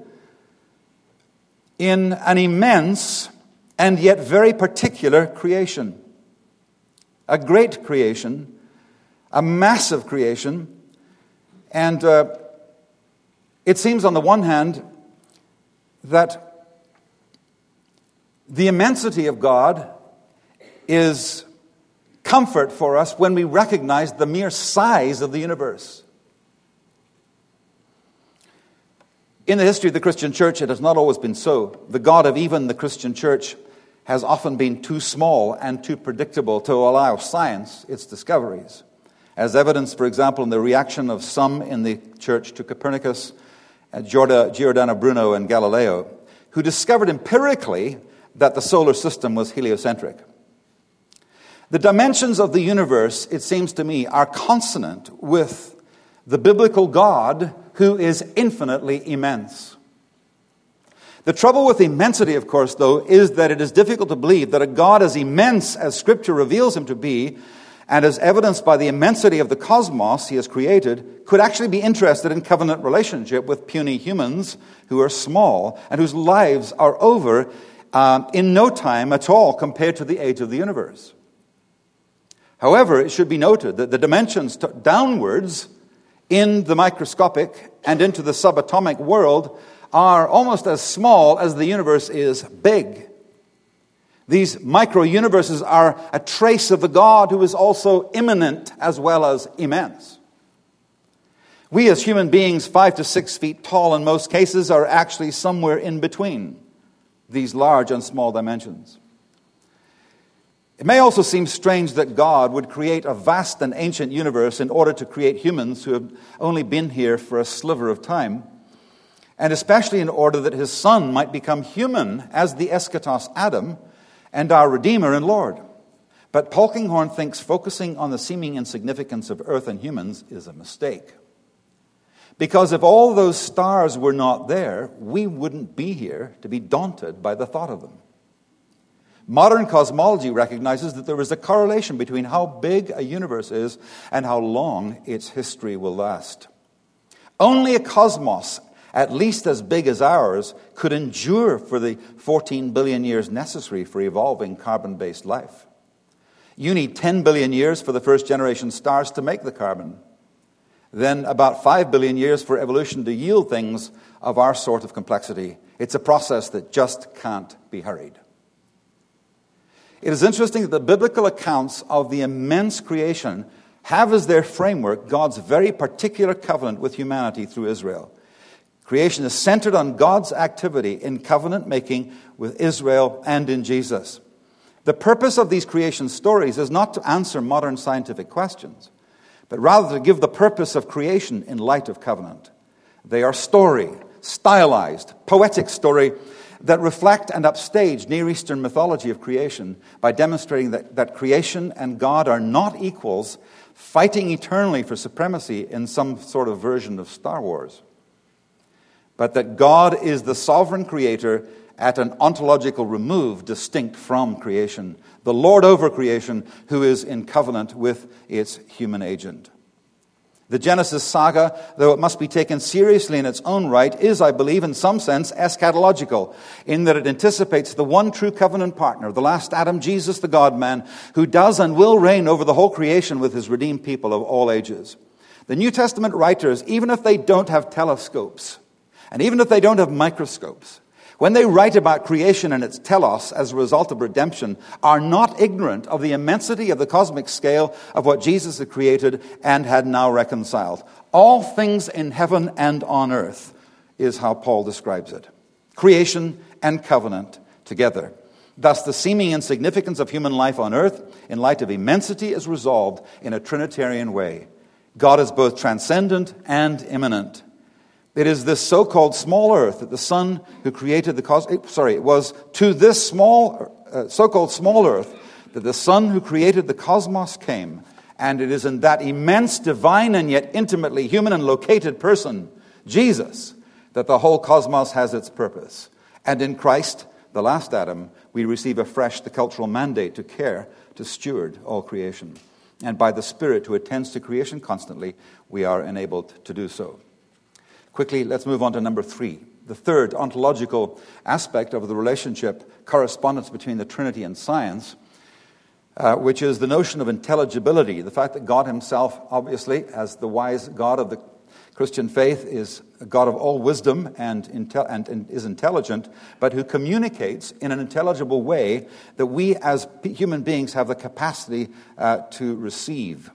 in an immense and yet very particular creation. A great creation, a massive creation, and it seems on the one hand that the immensity of God is comfort for us when we recognize the mere size of the universe. In the history of the Christian church, it has not always been so. The God of even the Christian church has often been too small and too predictable to allow science its discoveries. As evidenced, for example, in the reaction of some in the church to Copernicus, Giordano Bruno, and Galileo, who discovered empirically that the solar system was heliocentric. The dimensions of the universe, it seems to me, are consonant with the biblical God who is infinitely immense. The trouble with immensity, of course, though, is that it is difficult to believe that a God as immense as Scripture reveals him to be, and as evidenced by the immensity of the cosmos he has created, could actually be interested in covenant relationship with puny humans who are small and whose lives are over in no time at all compared to the age of the universe. However, it should be noted that the dimensions downwards in the microscopic and into the subatomic world are almost as small as the universe is big. These micro-universes are a trace of the God who is also immanent as well as immense. We as human beings, 5 to 6 feet tall in most cases, are actually somewhere in between these large and small dimensions. It may also seem strange that God would create a vast and ancient universe in order to create humans who have only been here for a sliver of time, and especially in order that his Son might become human as the eschatos Adam and our Redeemer and Lord. But Polkinghorne thinks focusing on the seeming insignificance of earth and humans is a mistake. Because if all those stars were not there, we wouldn't be here to be daunted by the thought of them. Modern cosmology recognizes that there is a correlation between how big a universe is and how long its history will last. Only a cosmos at least as big as ours could endure for the 14 billion years necessary for evolving carbon-based life. You need 10 billion years for the first generation stars to make the carbon. Then about 5 billion years for evolution to yield things of our sort of complexity. It's a process that just can't be hurried. It is interesting that the biblical accounts of the immense creation have as their framework God's very particular covenant with humanity through Israel. Creation is centered on God's activity in covenant making with Israel and in Jesus. The purpose of these creation stories is not to answer modern scientific questions, but rather to give the purpose of creation in light of covenant. They are story, stylized, poetic story that reflect and upstage Near Eastern mythology of creation by demonstrating that creation and God are not equals, fighting eternally for supremacy in some sort of version of Star Wars, but that God is the sovereign creator at an ontological remove distinct from creation, the Lord over creation who is in covenant with its human agent. The Genesis saga, though it must be taken seriously in its own right, is, I believe, in some sense eschatological, in that it anticipates the one true covenant partner, the last Adam, Jesus, the God-man, who does and will reign over the whole creation with his redeemed people of all ages. The New Testament writers, even if they don't have telescopes, and even if they don't have microscopes, when they write about creation and its telos as a result of redemption, are not ignorant of the immensity of the cosmic scale of what Jesus had created and had now reconciled. All things in heaven and on earth is how Paul describes it. Creation and covenant together. Thus, the seeming insignificance of human life on earth, in light of immensity, is resolved in a Trinitarian way. God is both transcendent and immanent. It is this so-called small earth that the Son who created it was to this so-called small earth that the Son who created the cosmos came. And it is in that immense, divine, and yet intimately human and located person, Jesus, that the whole cosmos has its purpose. And in Christ, the last Adam, we receive afresh the cultural mandate to care, to steward all creation. And by the Spirit who attends to creation constantly, we are enabled to do so. Quickly, let's move on to number 3. The third ontological aspect of the relationship, correspondence between the Trinity and science, which is the notion of intelligibility. The fact that God himself, obviously, as the wise God of the Christian faith, is a God of all wisdom and is intelligent, but who communicates in an intelligible way that we as human beings have the capacity to receive.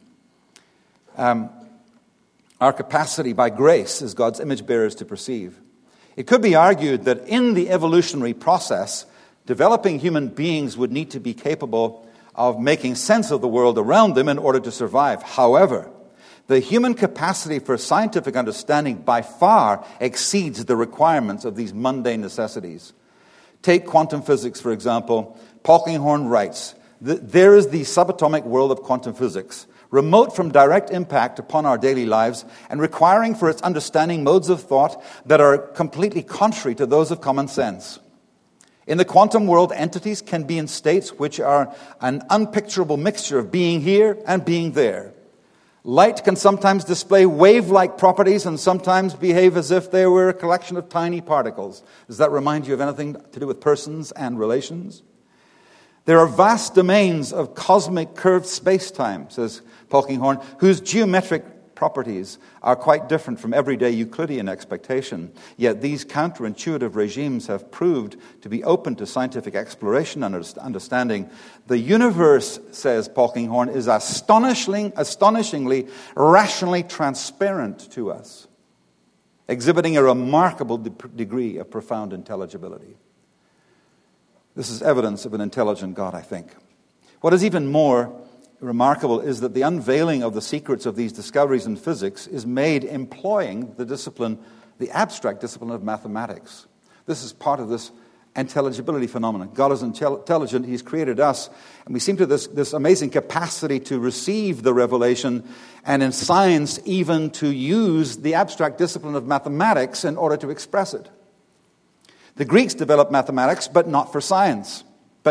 Our capacity by grace as God's image bearers to perceive. It could be argued that in the evolutionary process, developing human beings would need to be capable of making sense of the world around them in order to survive. However, the human capacity for scientific understanding by far exceeds the requirements of these mundane necessities. Take quantum physics, for example. Polkinghorne writes, there is the subatomic world of quantum physics, remote from direct impact upon our daily lives and requiring for its understanding modes of thought that are completely contrary to those of common sense. In the quantum world, entities can be in states which are an unpicturable mixture of being here and being there. Light can sometimes display wave-like properties and sometimes behave as if they were a collection of tiny particles. Does that remind you of anything to do with persons and relations? There are vast domains of cosmic curved space-time, says Polkinghorne, whose geometric properties are quite different from everyday Euclidean expectation. Yet these counterintuitive regimes have proved to be open to scientific exploration and understanding. The universe, says Polkinghorne, is astonishingly rationally transparent to us, exhibiting a remarkable degree of profound intelligibility. This is evidence of an intelligent God, I think. What is even more remarkable is that the unveiling of the secrets of these discoveries in physics is made employing the abstract discipline of mathematics. This is part of this intelligibility phenomenon. God is intelligent. He's created us. And we seem to have this amazing capacity to receive the revelation, and in science even to use the abstract discipline of mathematics in order to express it. The Greeks developed mathematics, but not science,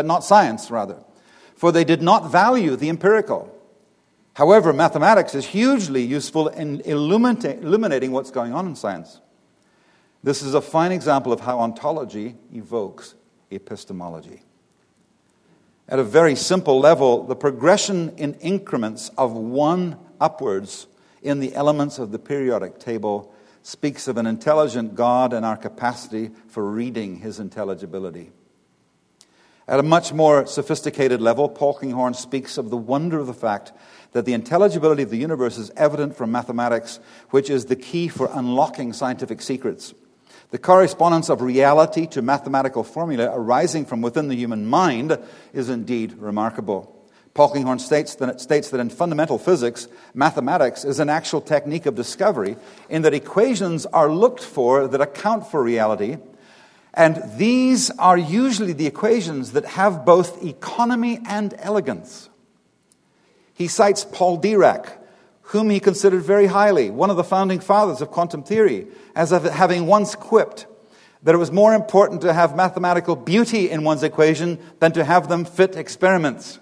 for they did not value the empirical. However, mathematics is hugely useful in illuminating what's going on in science. This is a fine example of how ontology evokes epistemology. At a very simple level, the progression in increments of 1 upwards in the elements of the periodic table speaks of an intelligent God and our capacity for reading his intelligibility. At a much more sophisticated level, Polkinghorne speaks of the wonder of the fact that the intelligibility of the universe is evident from mathematics, which is the key for unlocking scientific secrets. The correspondence of reality to mathematical formula arising from within the human mind is indeed remarkable. Polkinghorne states that in fundamental physics, mathematics is an actual technique of discovery in that equations are looked for that account for reality. And these are usually the equations that have both economy and elegance. He cites Paul Dirac, whom he considered very highly, one of the founding fathers of quantum theory, as having once quipped that it was more important to have mathematical beauty in one's equation than to have them fit experiments.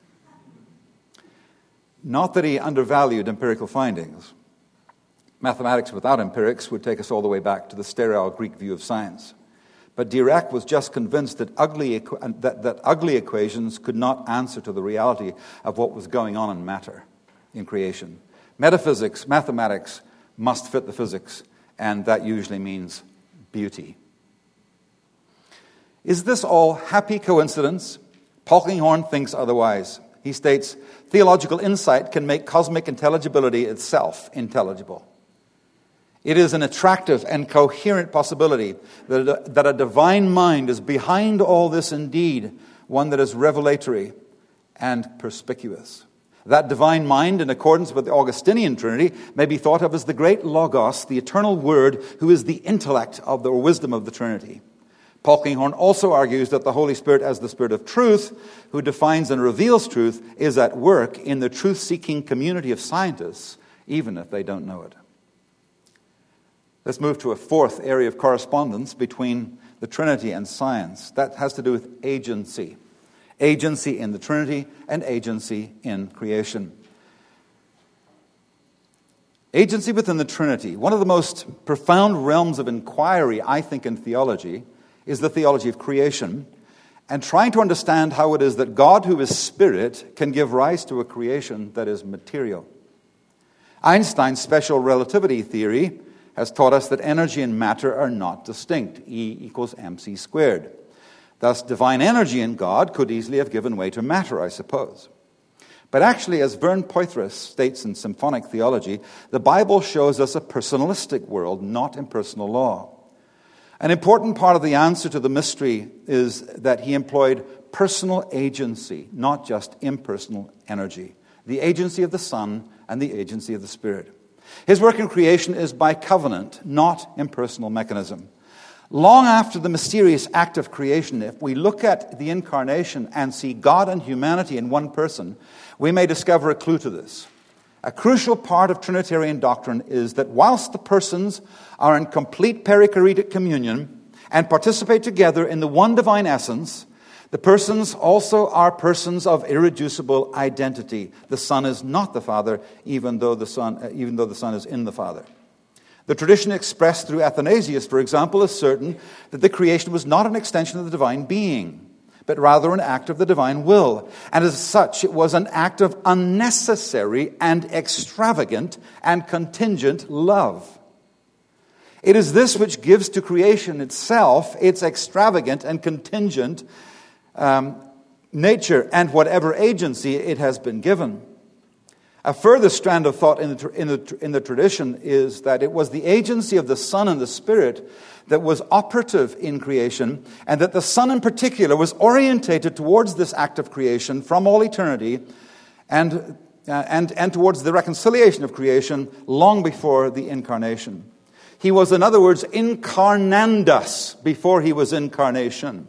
Not that he undervalued empirical findings. Mathematics without empirics would take us all the way back to the sterile Greek view of science. But Dirac was just convinced that ugly equations could not answer to the reality of what was going on in matter, in creation. Metaphysics, mathematics, must fit the physics, and that usually means beauty. Is this all happy coincidence? Polkinghorne thinks otherwise. He states, theological insight can make cosmic intelligibility itself intelligible. It is an attractive and coherent possibility that a divine mind is behind all this, indeed, one that is revelatory and perspicuous. That divine mind, in accordance with the Augustinian Trinity, may be thought of as the great Logos, the eternal Word, who is the intellect of the wisdom of the Trinity. Polkinghorne also argues that the Holy Spirit, as the Spirit of truth, who defines and reveals truth, is at work in the truth-seeking community of scientists, even if they don't know it. Let's move to a fourth area of correspondence between the Trinity and science. That has to do with agency. Agency in the Trinity and agency in creation. Agency within the Trinity. One of the most profound realms of inquiry, I think, in theology is the theology of creation, and trying to understand how it is that God, who is spirit, can give rise to a creation that is material. Einstein's special relativity theory has taught us that energy and matter are not distinct. E equals mc squared. Thus, divine energy in God could easily have given way to matter, I suppose. But actually, as Vern Poythress states in Symphonic Theology, the Bible shows us a personalistic world, not impersonal law. An important part of the answer to the mystery is that he employed personal agency, not just impersonal energy. The agency of the Son and the agency of the Spirit. His work in creation is by covenant, not impersonal mechanism. Long after the mysterious act of creation, if we look at the incarnation and see God and humanity in one person, we may discover a clue to this. A crucial part of Trinitarian doctrine is that whilst the persons are in complete perichoretic communion and participate together in the one divine essence, The persons also are persons of irreducible identity. The Son is not the Father, even though the Son is in the Father. The tradition expressed through Athanasius, for example, is certain that the creation was not an extension of the divine being, but rather an act of the divine will. And as such, it was an act of unnecessary and extravagant and contingent love. It is this which gives to creation itself its extravagant and contingent nature and whatever agency it has been given. A further strand of thought in the tradition is that it was the agency of the Son and the Spirit that was operative in creation, and that the Son in particular was orientated towards this act of creation from all eternity, and towards the reconciliation of creation long before the incarnation. He was, in other words, incarnandus before he was incarnation.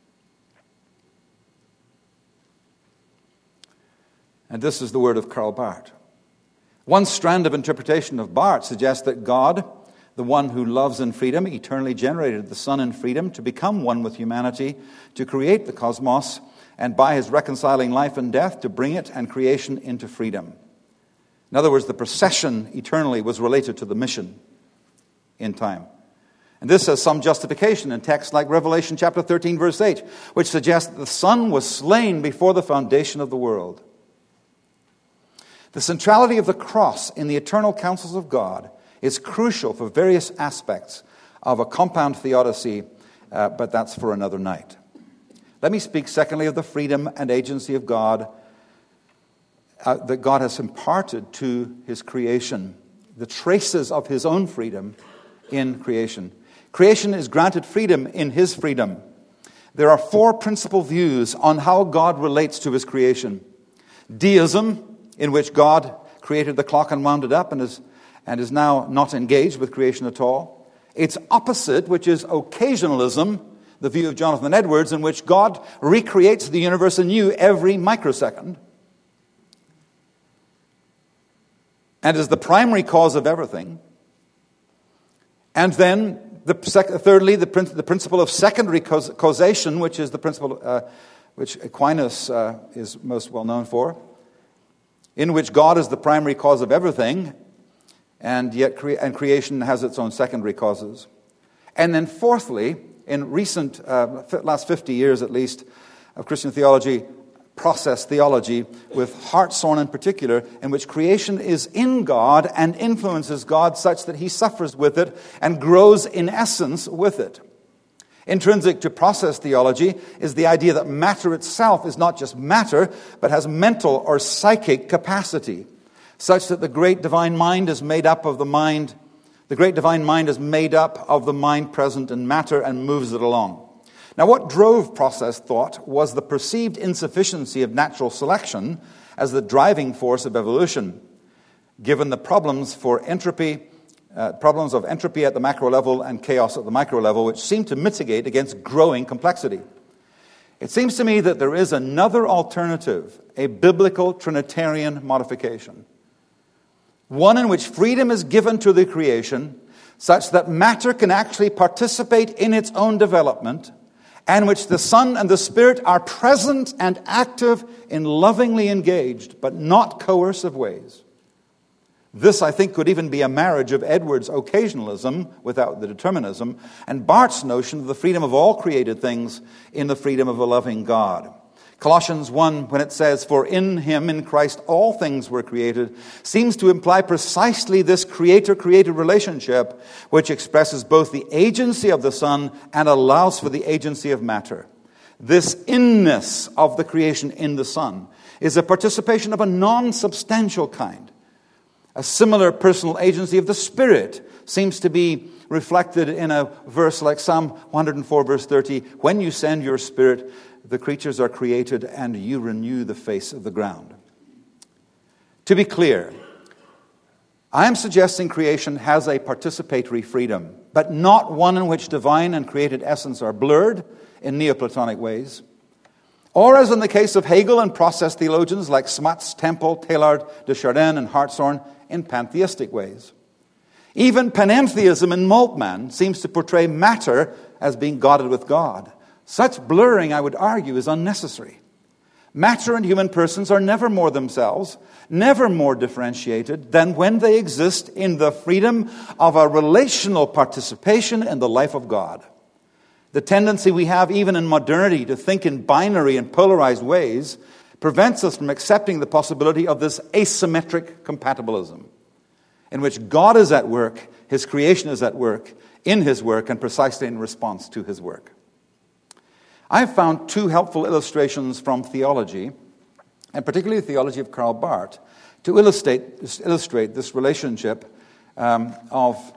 And this is the word of Karl Barth. One strand of interpretation of Barth suggests that God, the one who loves in freedom, eternally generated the Son in freedom to become one with humanity, to create the cosmos, and by his reconciling life and death to bring it and creation into freedom. In other words, the procession eternally was related to the mission in time. And this has some justification in texts like Revelation chapter 13, verse 8, which suggests that the Son was slain before the foundation of the world. The centrality of the cross in the eternal counsels of God is crucial for various aspects of a compound theodicy, but that's for another night. Let me speak secondly of the freedom and agency of God that God has imparted to his creation, the traces of his own freedom in creation. Creation is granted freedom in his freedom. There are four principal views on how God relates to his creation. Deism, in which God created the clock and wound it up and is now not engaged with creation at all. Its opposite, which is occasionalism, the view of Jonathan Edwards, in which God recreates the universe anew every microsecond and is the primary cause of everything. And then, thirdly, the principle of secondary causation, which is the principle which Aquinas is most well known for, in which God is the primary cause of everything, and yet creation has its own secondary causes. And then fourthly, in recent, last 50 years at least, of Christian theology, process theology, with Hartshorne in particular, in which creation is in God and influences God such that he suffers with it and grows in essence with it. Intrinsic to process theology is the idea that matter itself is not just matter, but has mental or psychic capacity, such that the great divine mind is made up of the mind. The great divine mind is made up of the mind present in matter and moves it along. Now, what drove process thought was the perceived insufficiency of natural selection as the driving force of evolution, given the problems of entropy at the macro level and chaos at the micro level, which seem to mitigate against growing complexity. It seems to me that there is another alternative, a biblical Trinitarian modification, one in which freedom is given to the creation such that matter can actually participate in its own development, and which the Son and the Spirit are present and active in lovingly engaged, but not coercive ways. This, I think, could even be a marriage of Edwards' occasionalism without the determinism, and Barth's notion of the freedom of all created things in the freedom of a loving God. Colossians 1, when it says, "For in him, in Christ, all things were created," seems to imply precisely this creator-created relationship, which expresses both the agency of the Son and allows for the agency of matter. This inness of the creation in the Son is a participation of a non-substantial kind. A similar personal agency of the Spirit seems to be reflected in a verse like Psalm 104, verse 30, "When you send your Spirit, the creatures are created, and you renew the face of the ground." To be clear, I am suggesting creation has a participatory freedom, but not one in which divine and created essence are blurred in Neoplatonic ways, or as in the case of Hegel and process theologians like Smuts, Temple, Teilhard, de Chardin, and Hartshorne, in pantheistic ways. Even panentheism in Moltmann seems to portray matter as being godded with God, Such blurring, I would argue, is unnecessary. Matter and human persons are never more themselves, never more differentiated than when they exist in the freedom of a relational participation in the life of God. The tendency we have even in modernity to think in binary and polarized ways prevents us from accepting the possibility of this asymmetric compatibilism, in which God is at work, His creation is at work, in His work, and precisely in response to His work. I've found two helpful illustrations from theology, and particularly the theology of Karl Barth, to illustrate this relationship of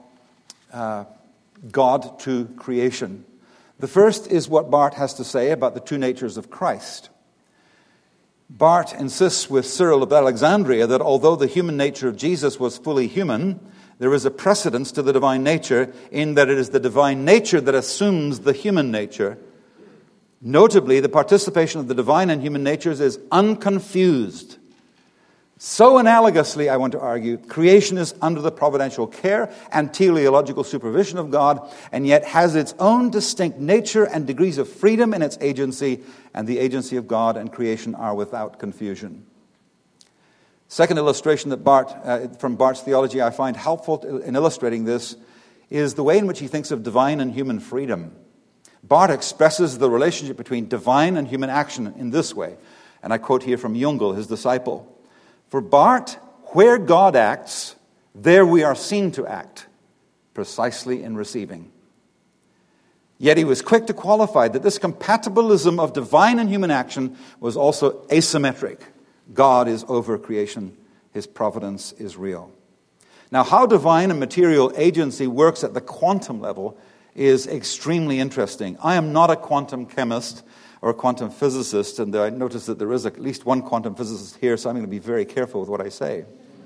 God to creation. The first is what Barth has to say about the two natures of Christ. Barth insists with Cyril of Alexandria that although the human nature of Jesus was fully human, there is a precedence to the divine nature in that it is the divine nature that assumes the human nature. Notably, the participation of the divine and human natures is unconfused. So analogously, I want to argue, creation is under the providential care and teleological supervision of God, and yet has its own distinct nature and degrees of freedom in its agency, and the agency of God and creation are without confusion. Second illustration that from Barth's theology I find helpful in illustrating this is the way in which he thinks of divine and human freedom. Barth expresses the relationship between divine and human action in this way, and I quote here from Jungel, his disciple. For Barth, where God acts, there we are seen to act, precisely in receiving. Yet he was quick to qualify that this compatibilism of divine and human action was also asymmetric. God is over creation. His providence is real. Now, how divine and material agency works at the quantum level is extremely interesting. I am not a quantum chemist or a quantum physicist, and I notice that there is at least one quantum physicist here, so I'm going to be very careful with what I say.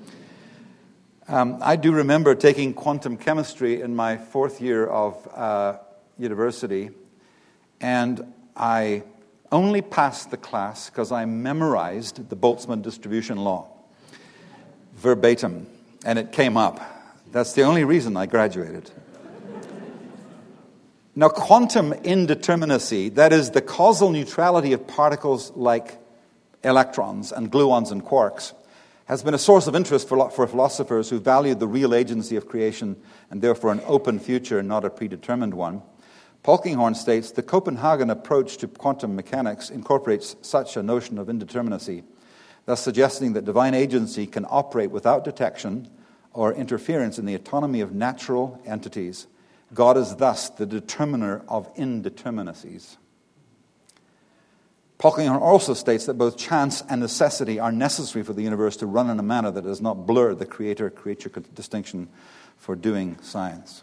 I do remember taking quantum chemistry in my fourth year of university, and I only passed the class because I memorized the Boltzmann distribution law verbatim, and it came up. That's the only reason I graduated. Now, quantum indeterminacy, that is the causal neutrality of particles like electrons and gluons and quarks, has been a source of interest for philosophers who value the real agency of creation and therefore an open future, not a predetermined one. Polkinghorne states, the Copenhagen approach to quantum mechanics incorporates such a notion of indeterminacy, thus suggesting that divine agency can operate without detection or interference in the autonomy of natural entities. God is thus the determiner of indeterminacies. Polkinghorne also states that both chance and necessity are necessary for the universe to run in a manner that does not blur the creator-creature distinction for doing science.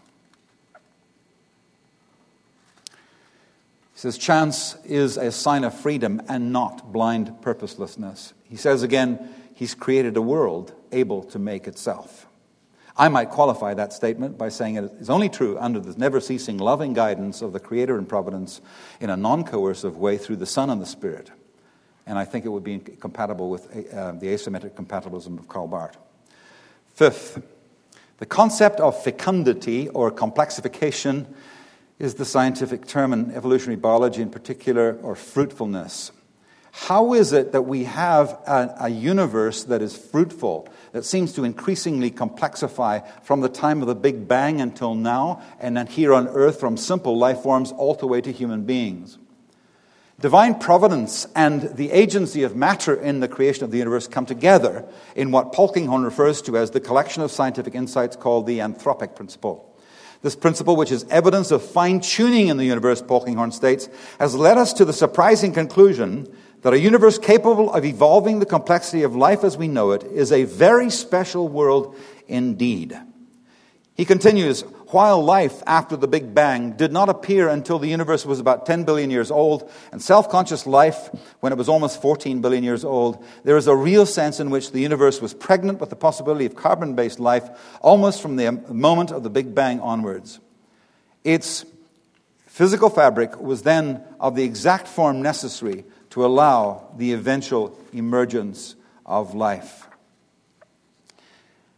He says, chance is a sign of freedom and not blind purposelessness. He says again, he's created a world able to make itself. I might qualify that statement by saying it is only true under the never-ceasing loving guidance of the Creator and Providence in a non-coercive way through the Son and the Spirit. And I think it would be compatible with the asymmetric compatibilism of Karl Barth. Fifth, the concept of fecundity or complexification is the scientific term in evolutionary biology in particular, or fruitfulness. How is it that we have a universe that is fruitful, that seems to increasingly complexify from the time of the Big Bang until now, and then here on Earth from simple life forms all the way to human beings? Divine providence and the agency of matter in the creation of the universe come together in what Polkinghorne refers to as the collection of scientific insights called the anthropic principle. This principle, which is evidence of fine-tuning in the universe, Polkinghorne states, has led us to the surprising conclusion that a universe capable of evolving the complexity of life as we know it is a very special world indeed. He continues, while life after the Big Bang did not appear until the universe was about 10 billion years old, and self-conscious life when it was almost 14 billion years old, there is a real sense in which the universe was pregnant with the possibility of carbon-based life almost from the moment of the Big Bang onwards. Its physical fabric was then of the exact form necessary to allow the eventual emergence of life.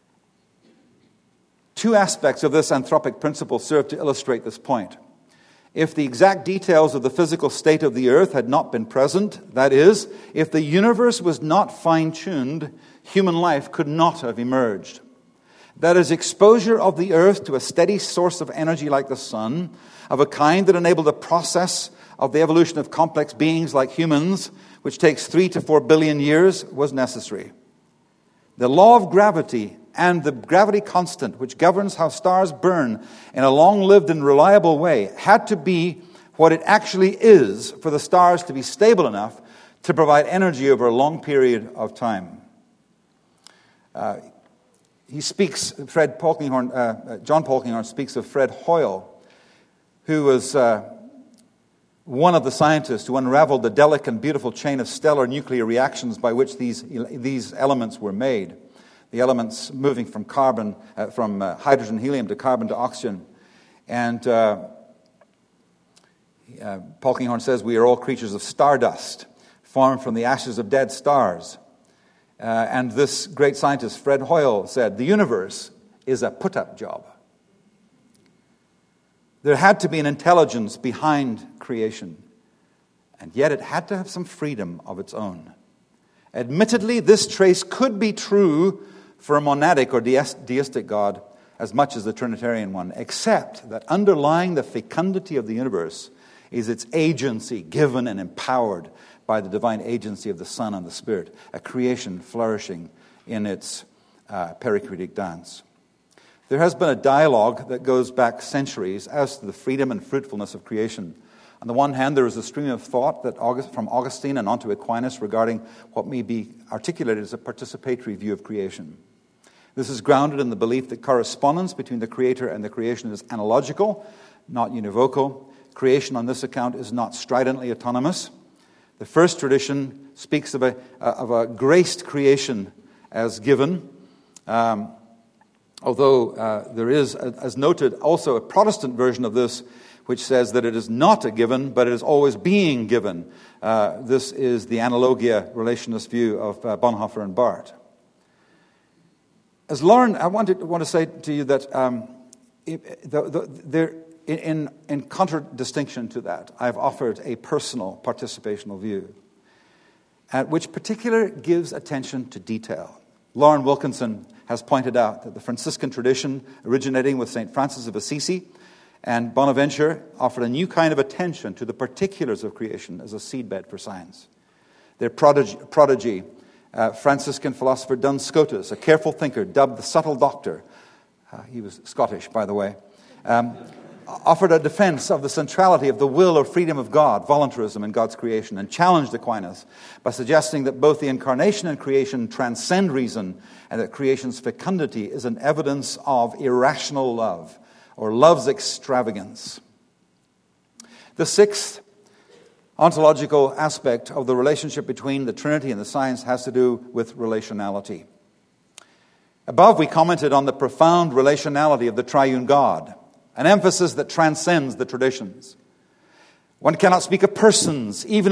Two aspects of this anthropic principle serve to illustrate this point. if the exact details of the physical state of the earth had not been present, that is, if the universe was not fine-tuned, human life could not have emerged. That is, exposure of the earth to a steady source of energy like the sun, of a kind that enabled the process of the evolution of complex beings like humans, which takes 3 to 4 billion years, was necessary. The law of gravity and the gravity constant, which governs how stars burn in a long-lived and reliable way, had to be what it actually is for the stars to be stable enough to provide energy over a long period of time. John Polkinghorne speaks of Fred Hoyle, who was one of the scientists who unraveled the delicate and beautiful chain of stellar nuclear reactions by which these elements were made. The elements moving from hydrogen, helium to carbon to oxygen. And Polkinghorne says we are all creatures of stardust, formed from the ashes of dead stars. And this great scientist, Fred Hoyle, said, the universe is a put-up job. There had to be an intelligence behind creation, and yet it had to have some freedom of its own. Admittedly, this trace could be true for a monadic or deistic God as much as the Trinitarian one, except that underlying the fecundity of the universe is its agency, given and empowered by the divine agency of the Son and the Spirit, a creation flourishing in its perichoretic dance. There has been a dialogue that goes back centuries as to the freedom and fruitfulness of creation. On the one hand, there is a stream of thought from Augustine and on to Aquinas regarding what may be articulated as a participatory view of creation. This is grounded in the belief that correspondence between the Creator and the creation is analogical, not univocal. Creation on this account is not stridently autonomous. The first tradition speaks of a graced creation as given, although there is, as noted, also a Protestant version of this which says that it is not a given, but it is always being given. This is the Analogia relationist view of Bonhoeffer and Barth. As Lauren, I want to say to you that in contradistinction to that, I've offered a personal participational view, which particularly gives attention to detail. Lauren Wilkinson has pointed out that the Franciscan tradition originating with St. Francis of Assisi and Bonaventure offered a new kind of attention to the particulars of creation as a seedbed for science. Their prodigy, Franciscan philosopher Duns Scotus, a careful thinker dubbed the subtle doctor, he was Scottish, by the way, offered a defense of the centrality of the will or freedom of God, voluntarism in God's creation, and challenged Aquinas by suggesting that both the incarnation and creation transcend reason and that creation's fecundity is an evidence of irrational love, or love's extravagance. The sixth ontological aspect of the relationship between the Trinity and the science has to do with relationality. Above, we commented on the profound relationality of the triune God, an emphasis that transcends the traditions. One cannot speak of persons, even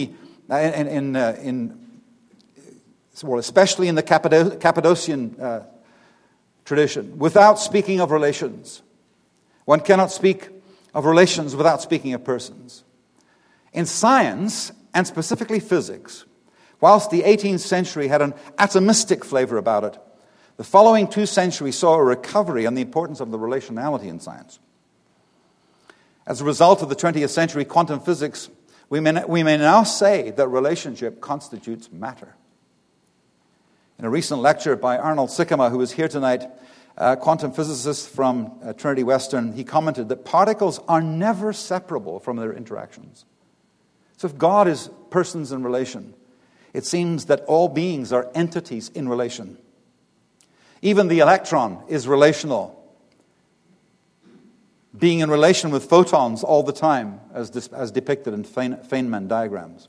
especially in the Cappadocian tradition, without speaking of relations. One cannot speak of relations without speaking of persons. In science, and specifically physics, whilst the 18th century had an atomistic flavor about it, the following 2 centuries saw a recovery on the importance of the relationality in science. As a result of the 20th century quantum physics, we may now say that relationship constitutes matter. In a recent lecture by Arnold Sikkema, who is here tonight, quantum physicist from Trinity Western, he commented that particles are never separable from their interactions. So if God is persons in relation, it seems that all beings are entities in relation. Even the electron is relational, being in relation with photons all the time, as depicted in Feynman diagrams.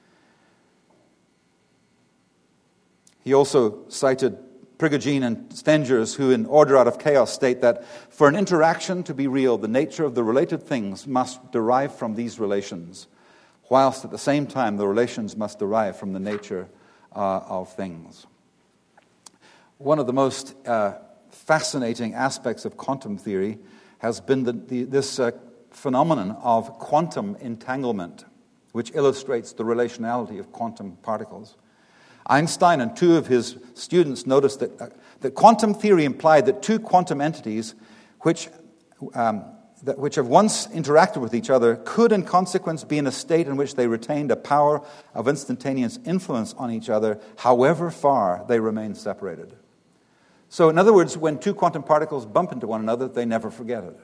He also cited Prigogine and Stengers, who in Order Out of Chaos state that for an interaction to be real, the nature of the related things must derive from these relations, whilst at the same time the relations must derive from the nature of things. One of the most fascinating aspects of quantum theory has been this phenomenon of quantum entanglement, which illustrates the relationality of quantum particles. Einstein and two of his students noticed that quantum theory implied that two quantum entities which have once interacted with each other could in consequence be in a state in which they retained a power of instantaneous influence on each other, however far they remained separated. So in other words, when two quantum particles bump into one another, they never forget it.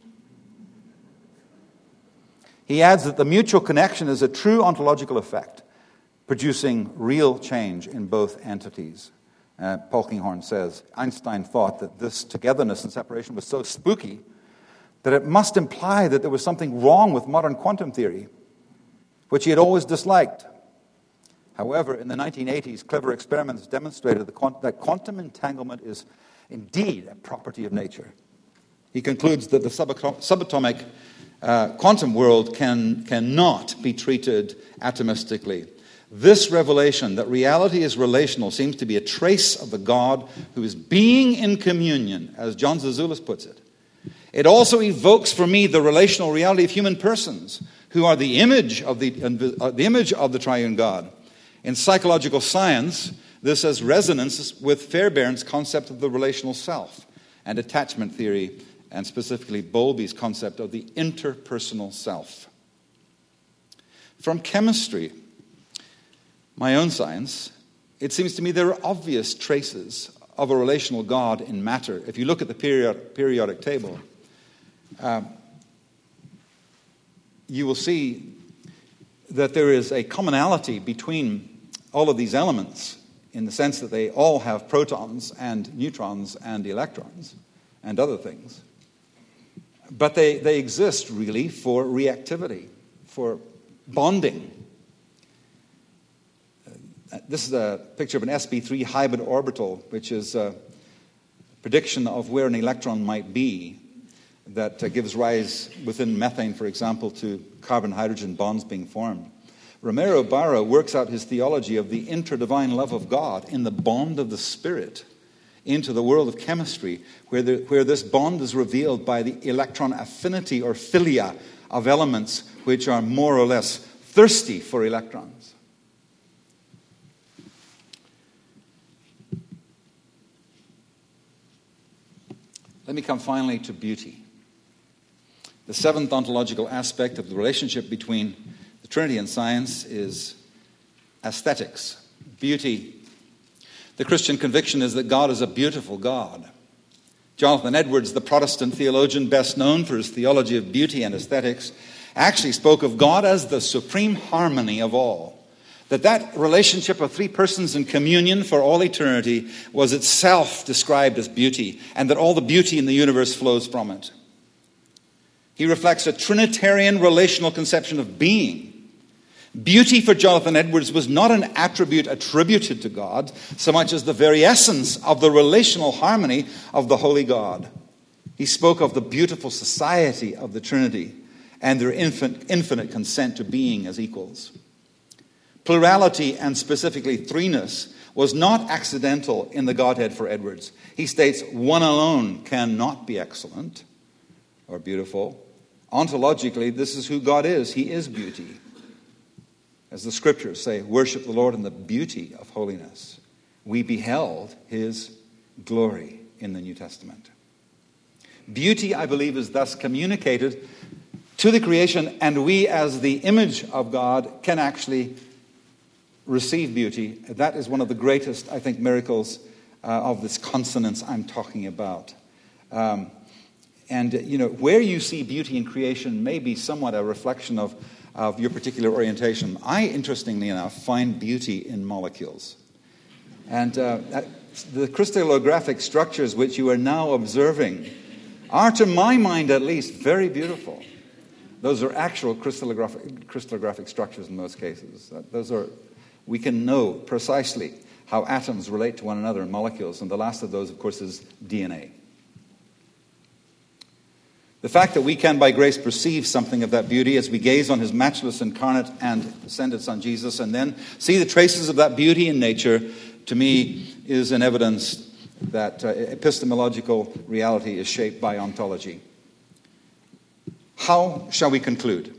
He adds that the mutual connection is a true ontological effect, producing real change in both entities. Polkinghorne says, Einstein thought that this togetherness and separation was so spooky that it must imply that there was something wrong with modern quantum theory, which he had always disliked. However, in the 1980s, clever experiments demonstrated that quantum entanglement is indeed a property of nature. He concludes that the subatomic quantum world cannot be treated atomistically. This revelation that reality is relational seems to be a trace of the God who is being in communion, as John Zazoulis puts it. It also evokes for me the relational reality of human persons, who are the image of the triune God. In psychological science, this has resonance with Fairbairn's concept of the relational self and attachment theory, and specifically Bowlby's concept of the interpersonal self. From chemistry, my own science, it seems to me there are obvious traces of a relational God in matter. If you look at the periodic table, you will see that there is a commonality between all of these elements in the sense that they all have protons and neutrons and electrons and other things. But they exist really for reactivity, for bonding. This is a picture of an sp3 hybrid orbital, which is a prediction of where an electron might be that gives rise within methane, for example, to carbon-hydrogen bonds being formed. Romero Barra works out his theology of the interdivine love of God in the bond of the Spirit into the world of chemistry, where this bond is revealed by the electron affinity or philia of elements which are more or less thirsty for electrons. Let me come finally to beauty. The seventh ontological aspect of the relationship between the Trinity and science is aesthetics, beauty. The Christian conviction is that God is a beautiful God. Jonathan Edwards, the Protestant theologian best known for his theology of beauty and aesthetics, actually spoke of God as the supreme harmony of all. That relationship of three persons in communion for all eternity was itself described as beauty, and that all the beauty in the universe flows from it. He reflects a Trinitarian relational conception of being. Beauty for Jonathan Edwards was not an attribute attributed to God, so much as the very essence of the relational harmony of the Holy God. He spoke of the beautiful society of the Trinity and their infinite consent to being as equals. Plurality, and specifically threeness, was not accidental in the Godhead for Edwards. He states, one alone cannot be excellent or beautiful. Ontologically, this is who God is. He is beauty. As the scriptures say, worship the Lord in the beauty of holiness. We beheld his glory in the New Testament. Beauty, I believe, is thus communicated to the creation, and we as the image of God can actually receive beauty. That is one of the greatest, I think, miracles of this consonance I'm talking about. And where you see beauty in creation may be somewhat a reflection of your particular orientation. I, interestingly enough, find beauty in molecules. And the crystallographic structures which you are now observing are, to my mind at least, very beautiful. Those are actual crystallographic structures in most cases. We can know precisely how atoms relate to one another in molecules, and the last of those, of course, is DNA. The fact that we can, by grace, perceive something of that beauty as we gaze on his matchless incarnate and ascended Son Jesus, and then see the traces of that beauty in nature, to me, is an evidence that epistemological reality is shaped by ontology. How shall we conclude?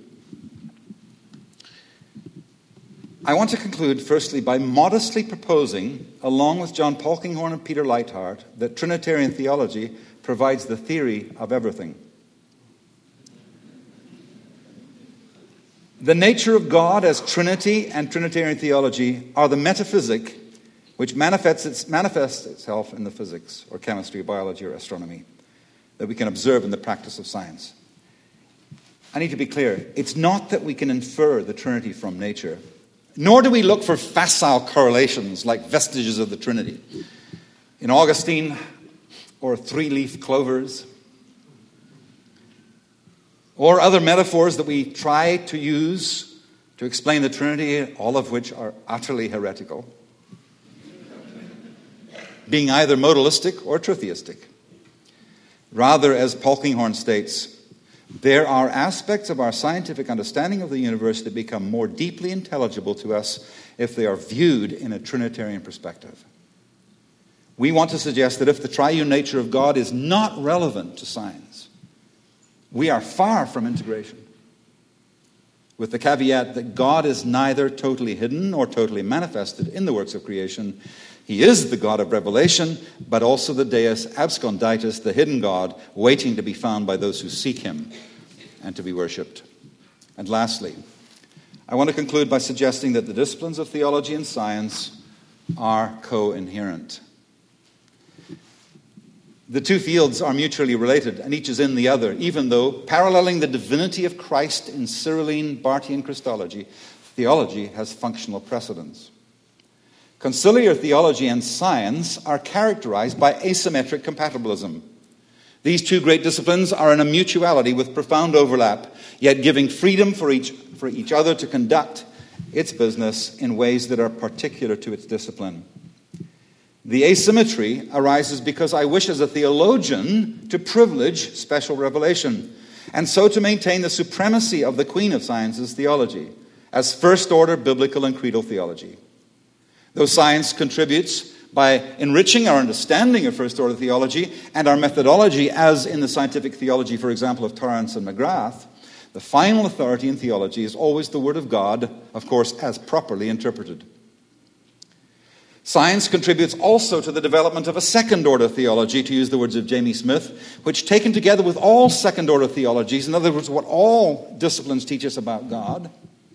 I want to conclude, firstly, by modestly proposing, along with John Polkinghorne and Peter Leithart, that Trinitarian theology provides the theory of everything. The nature of God as Trinity and Trinitarian theology are the metaphysic which manifests itself in the physics or chemistry, biology, or astronomy that we can observe in the practice of science. I need to be clear. It's not that we can infer the Trinity from nature, nor do we look for facile correlations like vestiges of the Trinity in Augustine or three-leaf clovers or other metaphors that we try to use to explain the Trinity, all of which are utterly heretical, being either modalistic or tritheistic. Rather, as Polkinghorne states, there are aspects of our scientific understanding of the universe that become more deeply intelligible to us if they are viewed in a Trinitarian perspective. We want to suggest that if the triune nature of God is not relevant to science, we are far from integration, with the caveat that God is neither totally hidden nor totally manifested in the works of creation. He is the God of revelation, but also the Deus absconditus, the hidden God, waiting to be found by those who seek him and to be worshipped. And lastly, I want to conclude by suggesting that the disciplines of theology and science are co-inherent. The two fields are mutually related, and each is in the other, even though paralleling the divinity of Christ in Cyrillene Barthian Christology, theology has functional precedence. Conciliar theology and science are characterized by asymmetric compatibilism. These two great disciplines are in a mutuality with profound overlap, yet giving freedom for each other to conduct its business in ways that are particular to its discipline. The asymmetry arises because I wish as a theologian to privilege special revelation, and so to maintain the supremacy of the Queen of Sciences, theology, as first-order biblical and creedal theology. Though science contributes by enriching our understanding of first-order theology and our methodology, as in the scientific theology, for example, of Torrance and McGrath, the final authority in theology is always the Word of God, of course, as properly interpreted. Science contributes also to the development of a second-order theology, to use the words of Jamie Smith, which, taken together with all second-order theologies, in other words, what all disciplines teach us about God,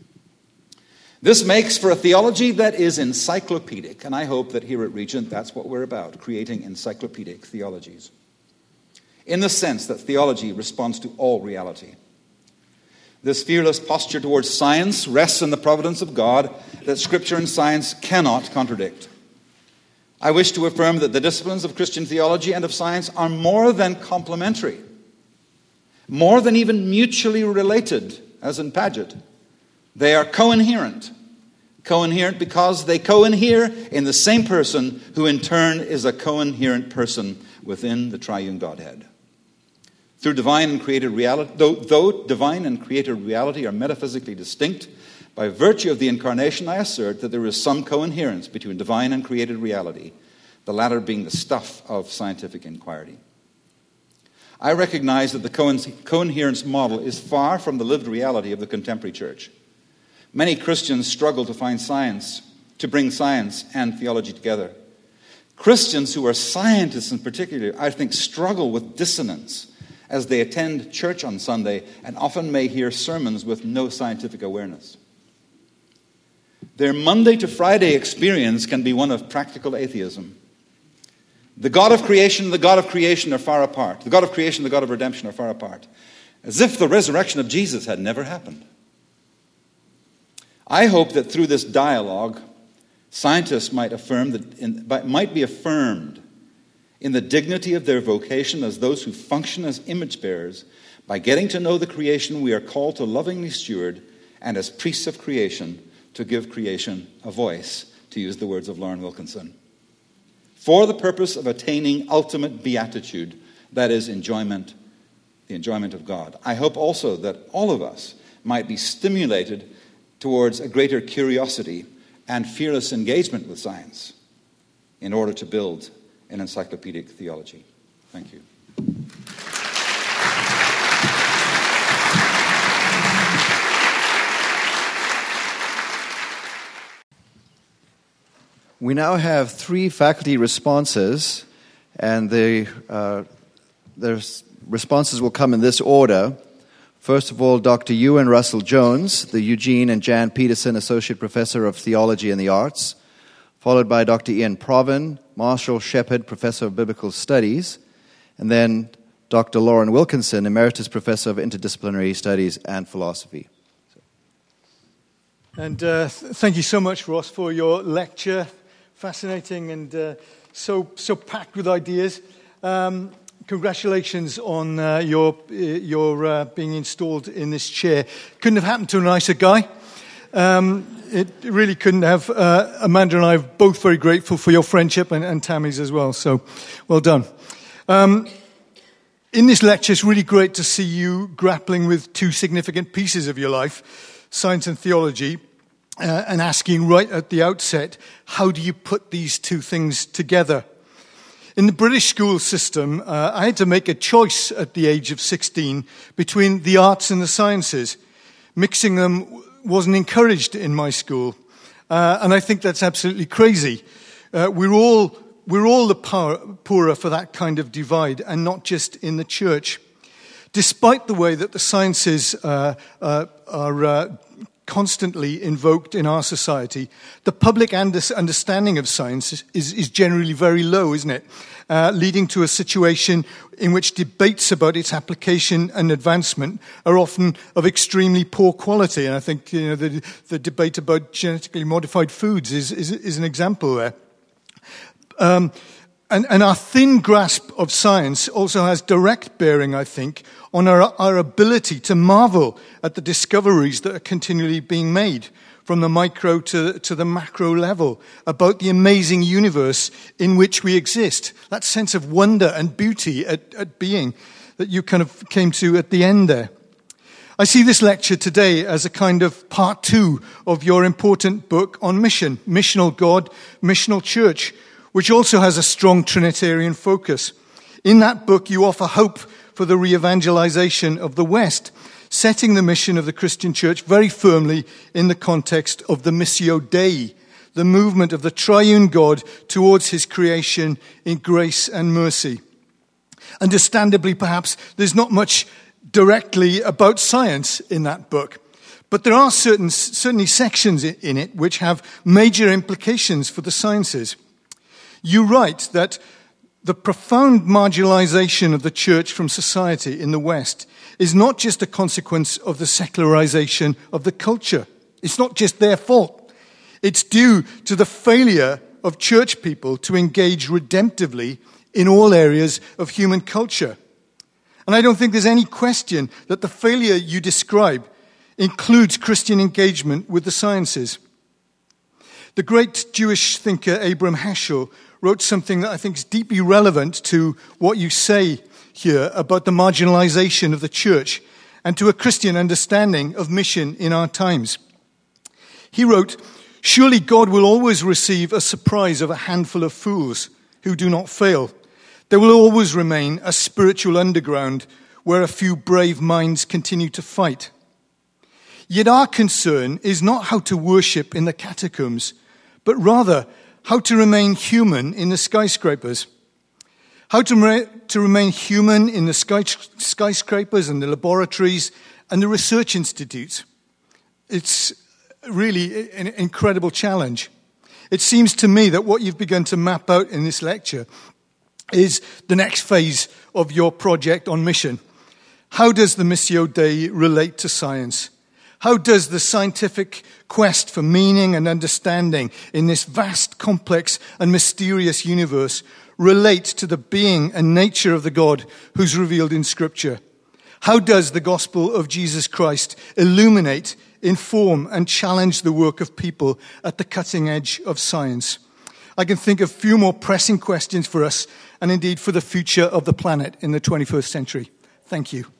this makes for a theology that is encyclopedic, and I hope that here at Regent that's what we're about, creating encyclopedic theologies, in the sense that theology responds to all reality. This fearless posture towards science rests in the providence of God that Scripture and science cannot contradict. I wish to affirm that the disciplines of Christian theology and of science are more than complementary, more than even mutually related, as in Paget. They are co-inherent. Co-inherent because they co-inhere in the same person, who in turn is a co-inherent person within the triune Godhead. Through divine and created reality, though divine and created reality are metaphysically distinct, by virtue of the incarnation I assert that there is some co-inherence between divine and created reality, the latter being the stuff of scientific inquiry. I recognize that the co-inherence model is far from the lived reality of the contemporary church. Many Christians struggle to find science, to bring science and theology together. Christians who are scientists in particular, I think, struggle with dissonance as they attend church on Sunday and often may hear sermons with no scientific awareness. Their Monday to Friday experience can be one of practical atheism. The God of creation and the God of creation are far apart. The God of creation and the God of redemption are far apart. As if the resurrection of Jesus had never happened. I hope that through this dialogue, scientists might be affirmed in the dignity of their vocation as those who function as image bearers by getting to know the creation we are called to lovingly steward, and as priests of creation to give creation a voice, to use the words of Lauren Wilkinson, for the purpose of attaining ultimate beatitude, that is, enjoyment, the enjoyment of God. I hope also that all of us might be stimulated towards a greater curiosity and fearless engagement with science in order to build an encyclopedic theology. Thank you. We now have 3 faculty responses, and the responses will come in this order. First of all, Dr. Ewan Russell Jones, the Eugene and Jan Peterson Associate Professor of Theology and the Arts, followed by Dr. Ian Provan, Marshall Shepard Professor of Biblical Studies, and then Dr. Lauren Wilkinson, Emeritus Professor of Interdisciplinary Studies and Philosophy. And thank you so much, Ross, for your lecture. Fascinating and so packed with ideas. Congratulations on your being installed in this chair. Couldn't have happened to a nicer guy. It really couldn't have. Amanda and I are both very grateful for your friendship and Tammy's as well. So, well done. In this lecture, it's really great to see you grappling with 2 significant pieces of your life, science and theology, and asking right at the outset, how do you put these 2 things together? In the British school system, I had to make a choice at the age of 16 between the arts and the sciences. Mixing them wasn't encouraged in my school, and I think that's absolutely crazy. We're all the poorer for that kind of divide, and not just in the church. Despite the way that the sciences are constantly invoked in our society, the public understanding of science is generally very low, isn't it? Leading to a situation in which debates about its application and advancement are often of extremely poor quality. And I think the debate about genetically modified foods is an example there. And our thin grasp of science also has direct bearing, I think, on our ability to marvel at the discoveries that are continually being made from the micro to the macro level about the amazing universe in which we exist. That sense of wonder and beauty at being that you kind of came to at the end there. I see this lecture today as a kind of part 2 of your important book on mission, Missional God, Missional Church, which also has a strong Trinitarian focus. In that book, you offer hope for the re-evangelization of the West, setting the mission of the Christian church very firmly in the context of the Missio Dei, the movement of the triune God towards his creation in grace and mercy. Understandably, perhaps, there's not much directly about science in that book, but there are certainly sections in it which have major implications for the sciences. You write that the profound marginalization of the church from society in the West is not just a consequence of the secularization of the culture. It's not just their fault. It's due to the failure of church people to engage redemptively in all areas of human culture. And I don't think there's any question that the failure you describe includes Christian engagement with the sciences. The great Jewish thinker Abraham Heschel wrote something that I think is deeply relevant to what you say here about the marginalization of the church and to a Christian understanding of mission in our times. He wrote, "Surely God will always receive a surprise of a handful of fools who do not fail. There will always remain a spiritual underground where a few brave minds continue to fight. Yet our concern is not how to worship in the catacombs, but rather how to remain human in the skyscrapers. How to remain human in the skyscrapers and the laboratories and the research institutes." It's really an incredible challenge. It seems to me that what you've begun to map out in this lecture is the next phase of your project on mission. How does the Missio Dei relate to science? How does the scientific quest for meaning and understanding in this vast, complex, and mysterious universe relate to the being and nature of the God who's revealed in Scripture? How does the gospel of Jesus Christ illuminate, inform, and challenge the work of people at the cutting edge of science? I can think of few more pressing questions for us, and indeed for the future of the planet in the 21st century. Thank you.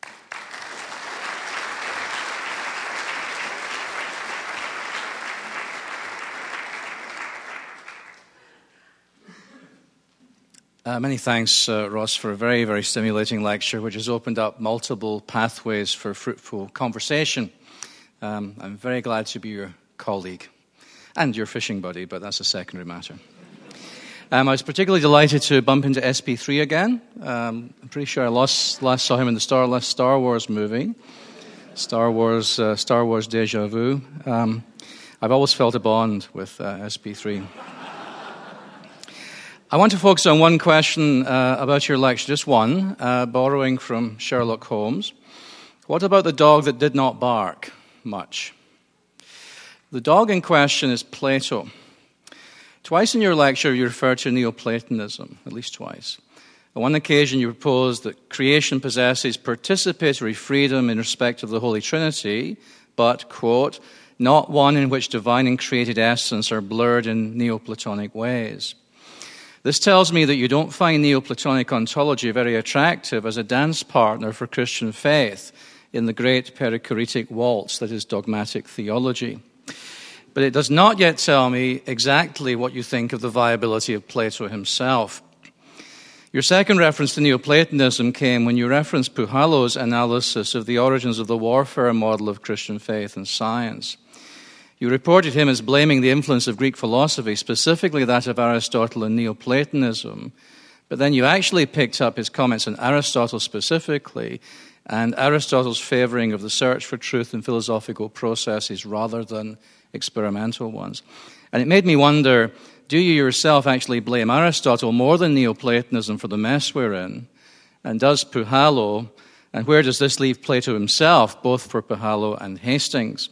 Many thanks, Ross, for a very, very stimulating lecture, which has opened up multiple pathways for fruitful conversation. I'm very glad to be your colleague. and your fishing buddy, but that's a secondary matter. I was particularly delighted to bump into SP3 again. I'm pretty sure I last saw him in the last Star Wars movie, Star Wars Deja Vu. I've always felt a bond with SP3. I want to focus on one question about your lecture, just one, borrowing from Sherlock Holmes. What about the dog that did not bark much? The dog in question is Plato. Twice in your lecture you refer to Neoplatonism, at least twice. On one occasion you proposed that creation possesses participatory freedom in respect of the Holy Trinity, but, quote, not one in which divine and created essence are blurred in Neoplatonic ways. This tells me that you don't find Neoplatonic ontology very attractive as a dance partner for Christian faith in the great perichoretic waltz that is dogmatic theology. But it does not yet tell me exactly what you think of the viability of Plato himself. Your second reference to Neoplatonism came when you referenced Puhalo's analysis of the origins of the warfare model of Christian faith and science. You reported him as blaming the influence of Greek philosophy, specifically that of Aristotle and Neoplatonism, but then you actually picked up his comments on Aristotle specifically and Aristotle's favoring of the search for truth in philosophical processes rather than experimental ones. And it made me wonder, do you yourself actually blame Aristotle more than Neoplatonism for the mess we're in? And does Puhalo, and where does this leave Plato himself, both for Puhalo and Hastings?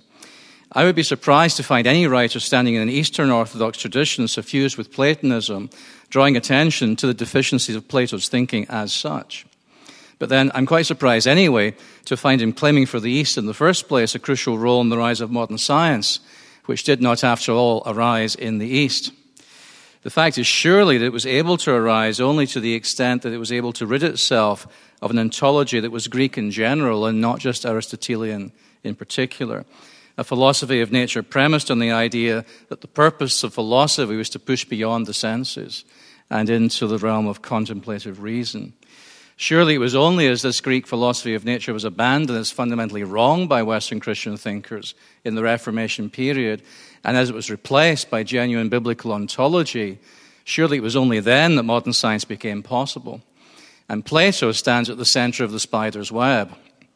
I would be surprised to find any writer standing in an Eastern Orthodox tradition suffused with Platonism, drawing attention to the deficiencies of Plato's thinking as such. But then I'm quite surprised anyway to find him claiming for the East in the first place a crucial role in the rise of modern science, which did not, after all, arise in the East. The fact is surely that it was able to arise only to the extent that it was able to rid itself of an ontology that was Greek in general and not just Aristotelian in particular. A philosophy of nature premised on the idea that the purpose of philosophy was to push beyond the senses and into the realm of contemplative reason. Surely it was only as this Greek philosophy of nature was abandoned as fundamentally wrong by Western Christian thinkers in the Reformation period, and as it was replaced by genuine biblical ontology, surely it was only then that modern science became possible. And Plato stands at the center of the spider's web.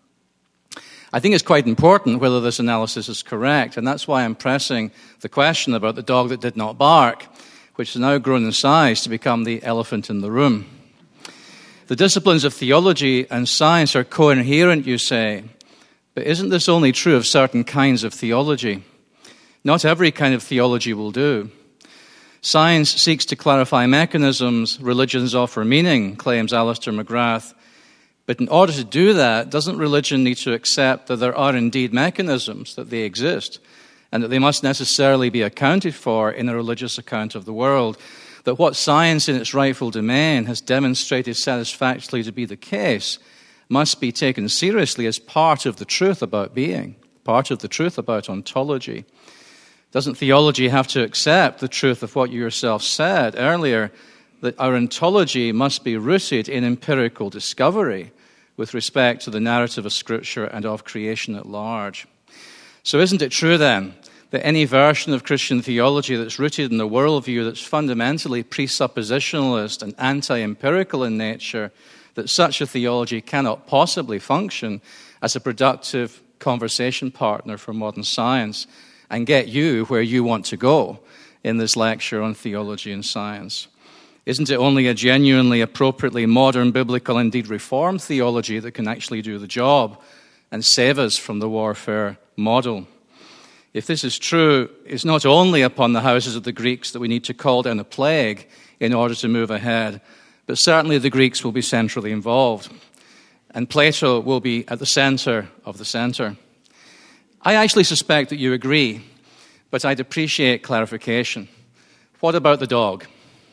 I think it's quite important whether this analysis is correct, and that's why I'm pressing the question about the dog that did not bark, which has now grown in size to become the elephant in the room. The disciplines of theology and science are coherent, you say, but isn't this only true of certain kinds of theology? Not every kind of theology will do. Science seeks to clarify mechanisms, religions offer meaning, claims Alistair McGrath. But in order to do that, doesn't religion need to accept that there are indeed mechanisms, that they exist, and that they must necessarily be accounted for in a religious account of the world? That what science in its rightful domain has demonstrated satisfactorily to be the case must be taken seriously as part of the truth about being, part of the truth about ontology. Doesn't theology have to accept the truth of what you yourself said earlier, that our ontology must be rooted in empirical discovery with respect to the narrative of Scripture and of creation at large? So isn't it true then that any version of Christian theology that's rooted in a worldview that's fundamentally presuppositionalist and anti-empirical in nature, that such a theology cannot possibly function as a productive conversation partner for modern science and get you where you want to go in this lecture on theology and science? Isn't it only a genuinely, appropriately modern, biblical, indeed reformed theology that can actually do the job and save us from the warfare model? If this is true, it's not only upon the houses of the Greeks that we need to call down a plague in order to move ahead, but certainly the Greeks will be centrally involved. And Plato will be at the center of the center. I actually suspect that you agree, but I'd appreciate clarification. What about the dog?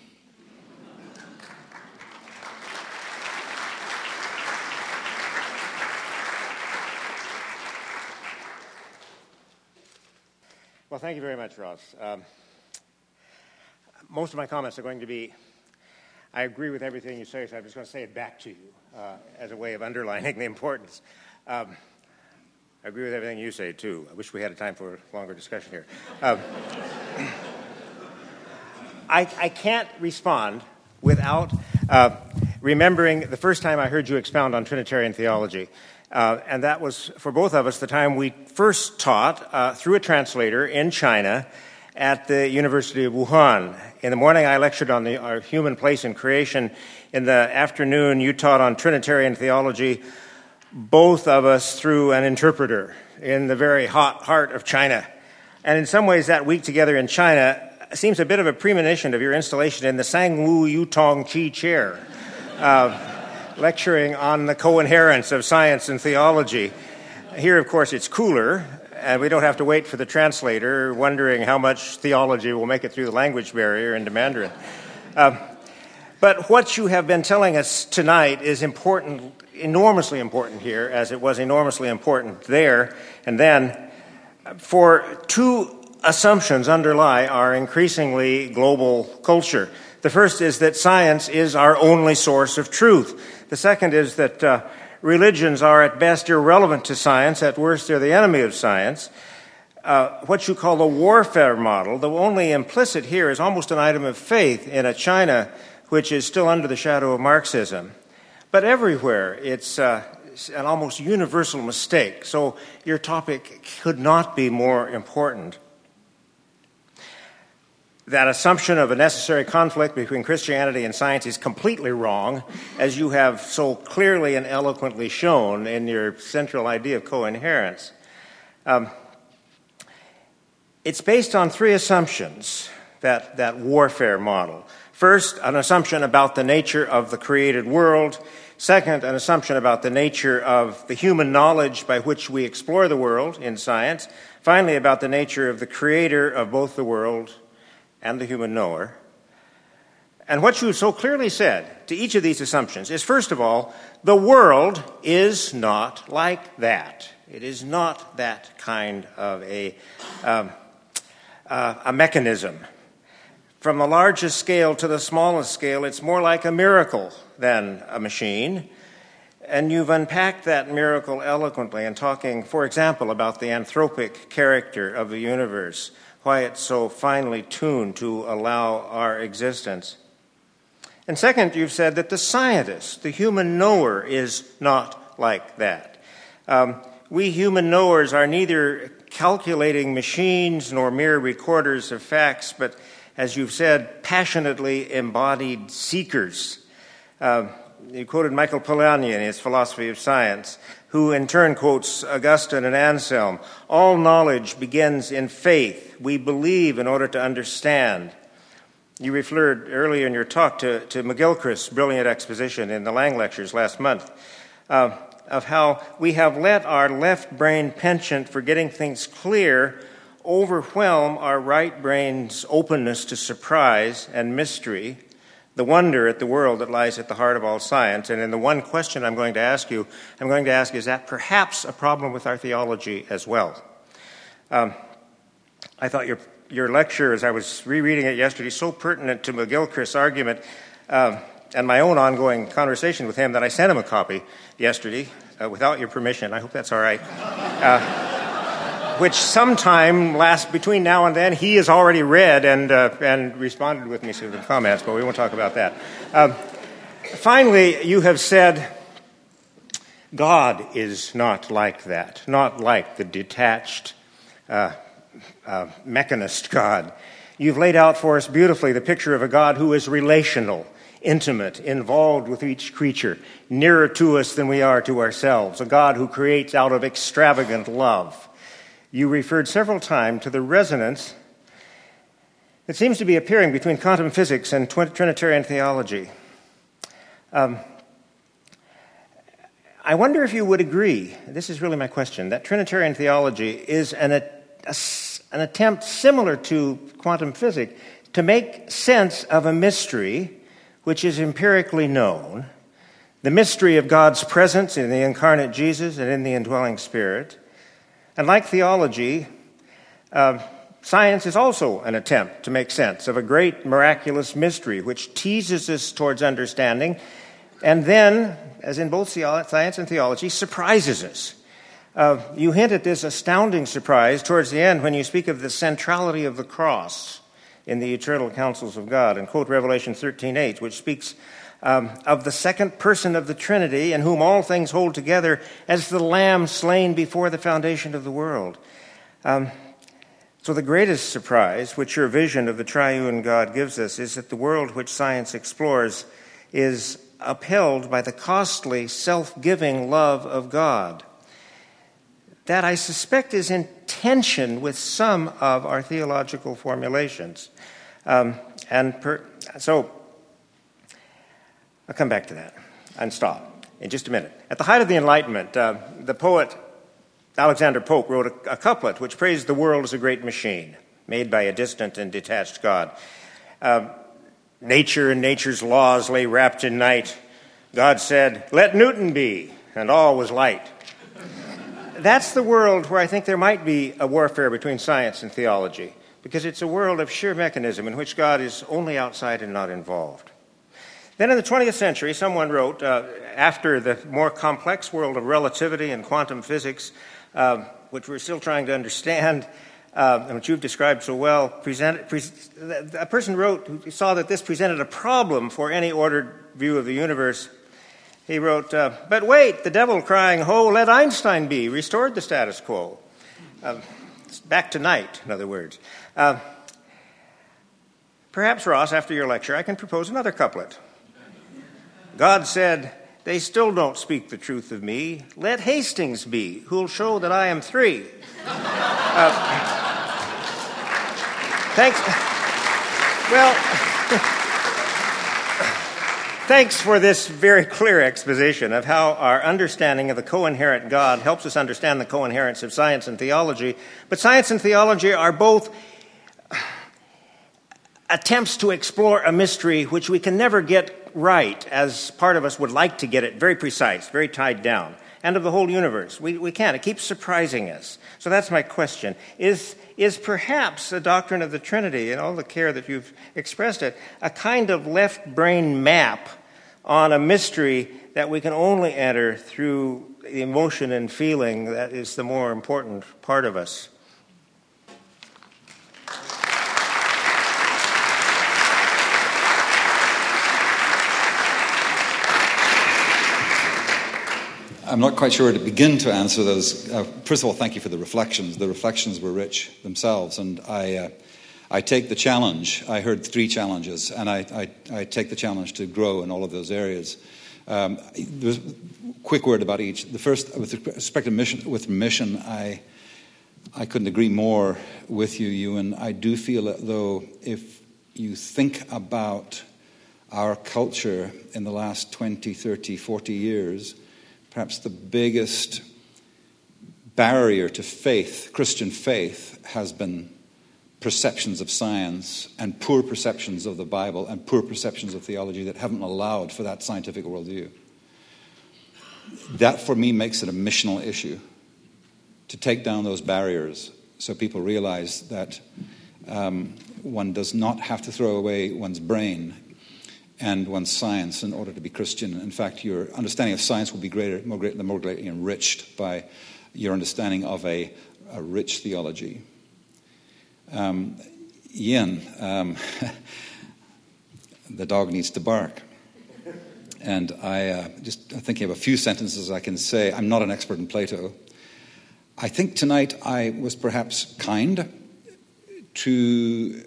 Well, thank you very much, Ross. Most of my comments are going to be, I agree with everything you say, so I'm just going to say it back to you as a way of underlining the importance. I agree with everything you say, too. I wish we had time for a longer discussion here. I can't respond without remembering the first time I heard you expound on Trinitarian theology. And that was, for both of us, the time we first taught through a translator in China at the University of Wuhan. In the morning, I lectured on our human place in creation. In the afternoon, you taught on Trinitarian theology, both of us through an interpreter in the very hot heart of China. And in some ways, that week together in China seems a bit of a premonition of your installation in the Sang-Wu Yutong Chi chair, lecturing on the coherence of science and theology. Here, of course, it's cooler, and we don't have to wait for the translator wondering how much theology will make it through the language barrier into Mandarin. But what you have been telling us tonight is important, enormously important here, as it was enormously important there. And then, for two assumptions underlie our increasingly global culture. The first is that science is our only source of truth. The second is that religions are at best irrelevant to science, at worst they're the enemy of science. What you call the warfare model, the only implicit here is almost an item of faith in a China which is still under the shadow of Marxism. But everywhere it's an almost universal mistake. So your topic could not be more important. That assumption of a necessary conflict between Christianity and science is completely wrong, as you have so clearly and eloquently shown in your central idea of coherence. It's based on three assumptions, that warfare model. First, an assumption about the nature of the created world. Second, an assumption about the nature of the human knowledge by which we explore the world in science. Finally, about the nature of the creator of both the world and the human knower. And what you so clearly said to each of these assumptions is, first of all, the world is not like that. It is not that kind of a mechanism. From the largest scale to the smallest scale, it's more like a miracle than a machine. And you've unpacked that miracle eloquently in talking, for example, about the anthropic character of the universe, why it's so finely tuned to allow our existence. And second, you've said that the scientist, the human knower, is not like that. We human knowers are neither calculating machines nor mere recorders of facts, but, as you've said, passionately embodied seekers. You quoted Michael Polanyi in his Philosophy of Science, who in turn quotes Augustine and Anselm. All knowledge begins in faith. We believe in order to understand. You referred earlier in your talk to McGilchrist's brilliant exposition in the Lang Lectures last month of how we have let our left brain penchant for getting things clear overwhelm our right brain's openness to surprise and mystery, the wonder at the world that lies at the heart of all science. And in the one question I'm going to ask you, is that perhaps a problem with our theology as well? I thought your lecture, as I was rereading it yesterday, so pertinent to McGilchrist's argument and my own ongoing conversation with him that I sent him a copy yesterday without your permission. I hope that's all right. Which sometime between now and then he has already read and responded with me to the comments, but we won't talk about that. Finally, you have said God is not like that, not like the detached mechanist God. You've laid out for us beautifully the picture of a God who is relational, intimate, involved with each creature, nearer to us than we are to ourselves, a God who creates out of extravagant love. You referred several times to the resonance that seems to be appearing between quantum physics and Trinitarian theology. I wonder if you would agree, this is really my question, that Trinitarian theology is an attempt similar to quantum physics to make sense of a mystery which is empirically known, the mystery of God's presence in the incarnate Jesus and in the indwelling Spirit. And like theology, science is also an attempt to make sense of a great miraculous mystery which teases us towards understanding and then, as in both science and theology, surprises us You hint at this astounding surprise towards the end when you speak of the centrality of the cross in the eternal counsels of God, and quote Revelation 13:8, which speaks of the second person of the Trinity, in whom all things hold together, as the Lamb slain before the foundation of the world. So the greatest surprise, which your vision of the triune God gives us, is that the world which science explores is upheld by the costly, self-giving love of God. That, I suspect, is in tension with some of our theological formulations. So I'll come back to that and stop in just a minute. At the height of the Enlightenment, the poet Alexander Pope wrote a couplet which praised the world as a great machine made by a distant and detached God. Nature and nature's laws lay wrapped in night. God said, "Let Newton be," and all was light. That's the world where I think there might be a warfare between science and theology, because it's a world of sheer mechanism in which God is only outside and not involved. Then in the 20th century, someone wrote, after the more complex world of relativity and quantum physics, which we're still trying to understand, and which you've described so well, a person wrote who saw that this presented a problem for any ordered view of the universe. He wrote, "But wait, the devil crying, 'Ho, let Einstein be,' restored the status quo." Back to night, in other words. Perhaps, Ross, after your lecture, I can propose another couplet. God said, "They still don't speak the truth of me. Let Hastings be, who'll show that I am three." Thanks. Well, thanks for this very clear exposition of how our understanding of the co-inherent God helps us understand the co-inherence of science and theology. But science and theology are both attempts to explore a mystery which we can never get right, as part of us would like to get it very precise, very tied down, and of the whole universe. We can't. It keeps surprising us. So that's my question. Is perhaps the doctrine of the Trinity, and all the care that you've expressed it, a kind of left brain map on a mystery that we can only enter through the emotion and feeling that is the more important part of us? I'm not quite sure where to begin to answer those. First of all, thank you for the reflections. The reflections were rich themselves, and I take the challenge. I heard 3 challenges, and I take the challenge to grow in all of those areas. There's a quick word about each. The first, with respect to mission, I couldn't agree more with you, Ewan. I do feel that, though, if you think about our culture in the last 20, 30, 40 years, perhaps the biggest barrier to faith, Christian faith, has been perceptions of science and poor perceptions of the Bible and poor perceptions of theology that haven't allowed for that scientific worldview. That, for me, makes it a missional issue, to take down those barriers so people realize that one does not have to throw away one's brain and one's science in order to be Christian. In fact, your understanding of science will be more greatly enriched by your understanding of a rich theology. Ian, the dog needs to bark. And I thinking of a few sentences I can say. I'm not an expert in Plato. I think tonight I was perhaps kind to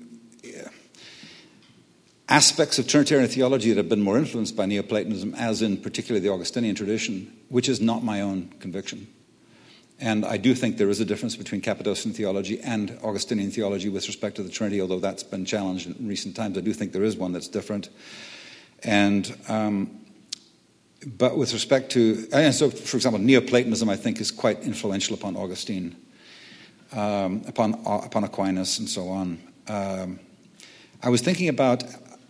aspects of Trinitarian theology that have been more influenced by Neoplatonism, as in particularly the Augustinian tradition, which is not my own conviction. And I do think there is a difference between Cappadocian theology and Augustinian theology with respect to the Trinity, although that's been challenged in recent times. I do think there is one that's different. And but with respect to, and so, for example, Neoplatonism, I think, is quite influential upon Augustine, upon Aquinas, and so on. I was thinking about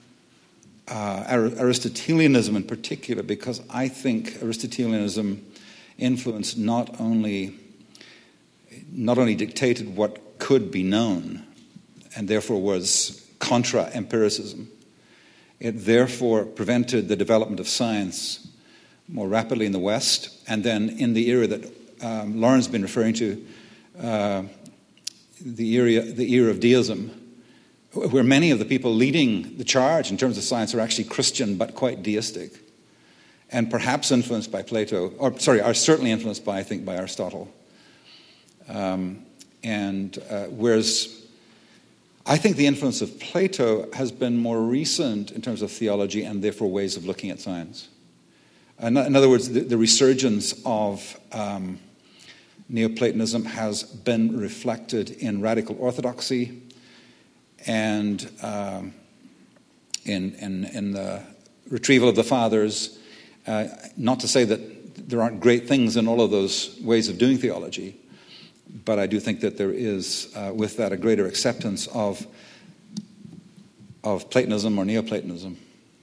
Aristotelianism in particular, because I think Aristotelianism influenced not only dictated what could be known, and therefore was contra empiricism. It therefore prevented the development of science more rapidly in the West, and then in the era that Lauren's been referring to, the era of deism, where many of the people leading the charge in terms of science are actually Christian but quite deistic, and perhaps influenced by Plato, are certainly influenced by, I think, by Aristotle. Whereas I think the influence of Plato has been more recent in terms of theology and therefore ways of looking at science. In other words, the resurgence of Neoplatonism has been reflected in radical orthodoxy and in the retrieval of the fathers. Not to say that there aren't great things in all of those ways of doing theology, but I do think that there is, with that, a greater acceptance of Platonism or Neoplatonism.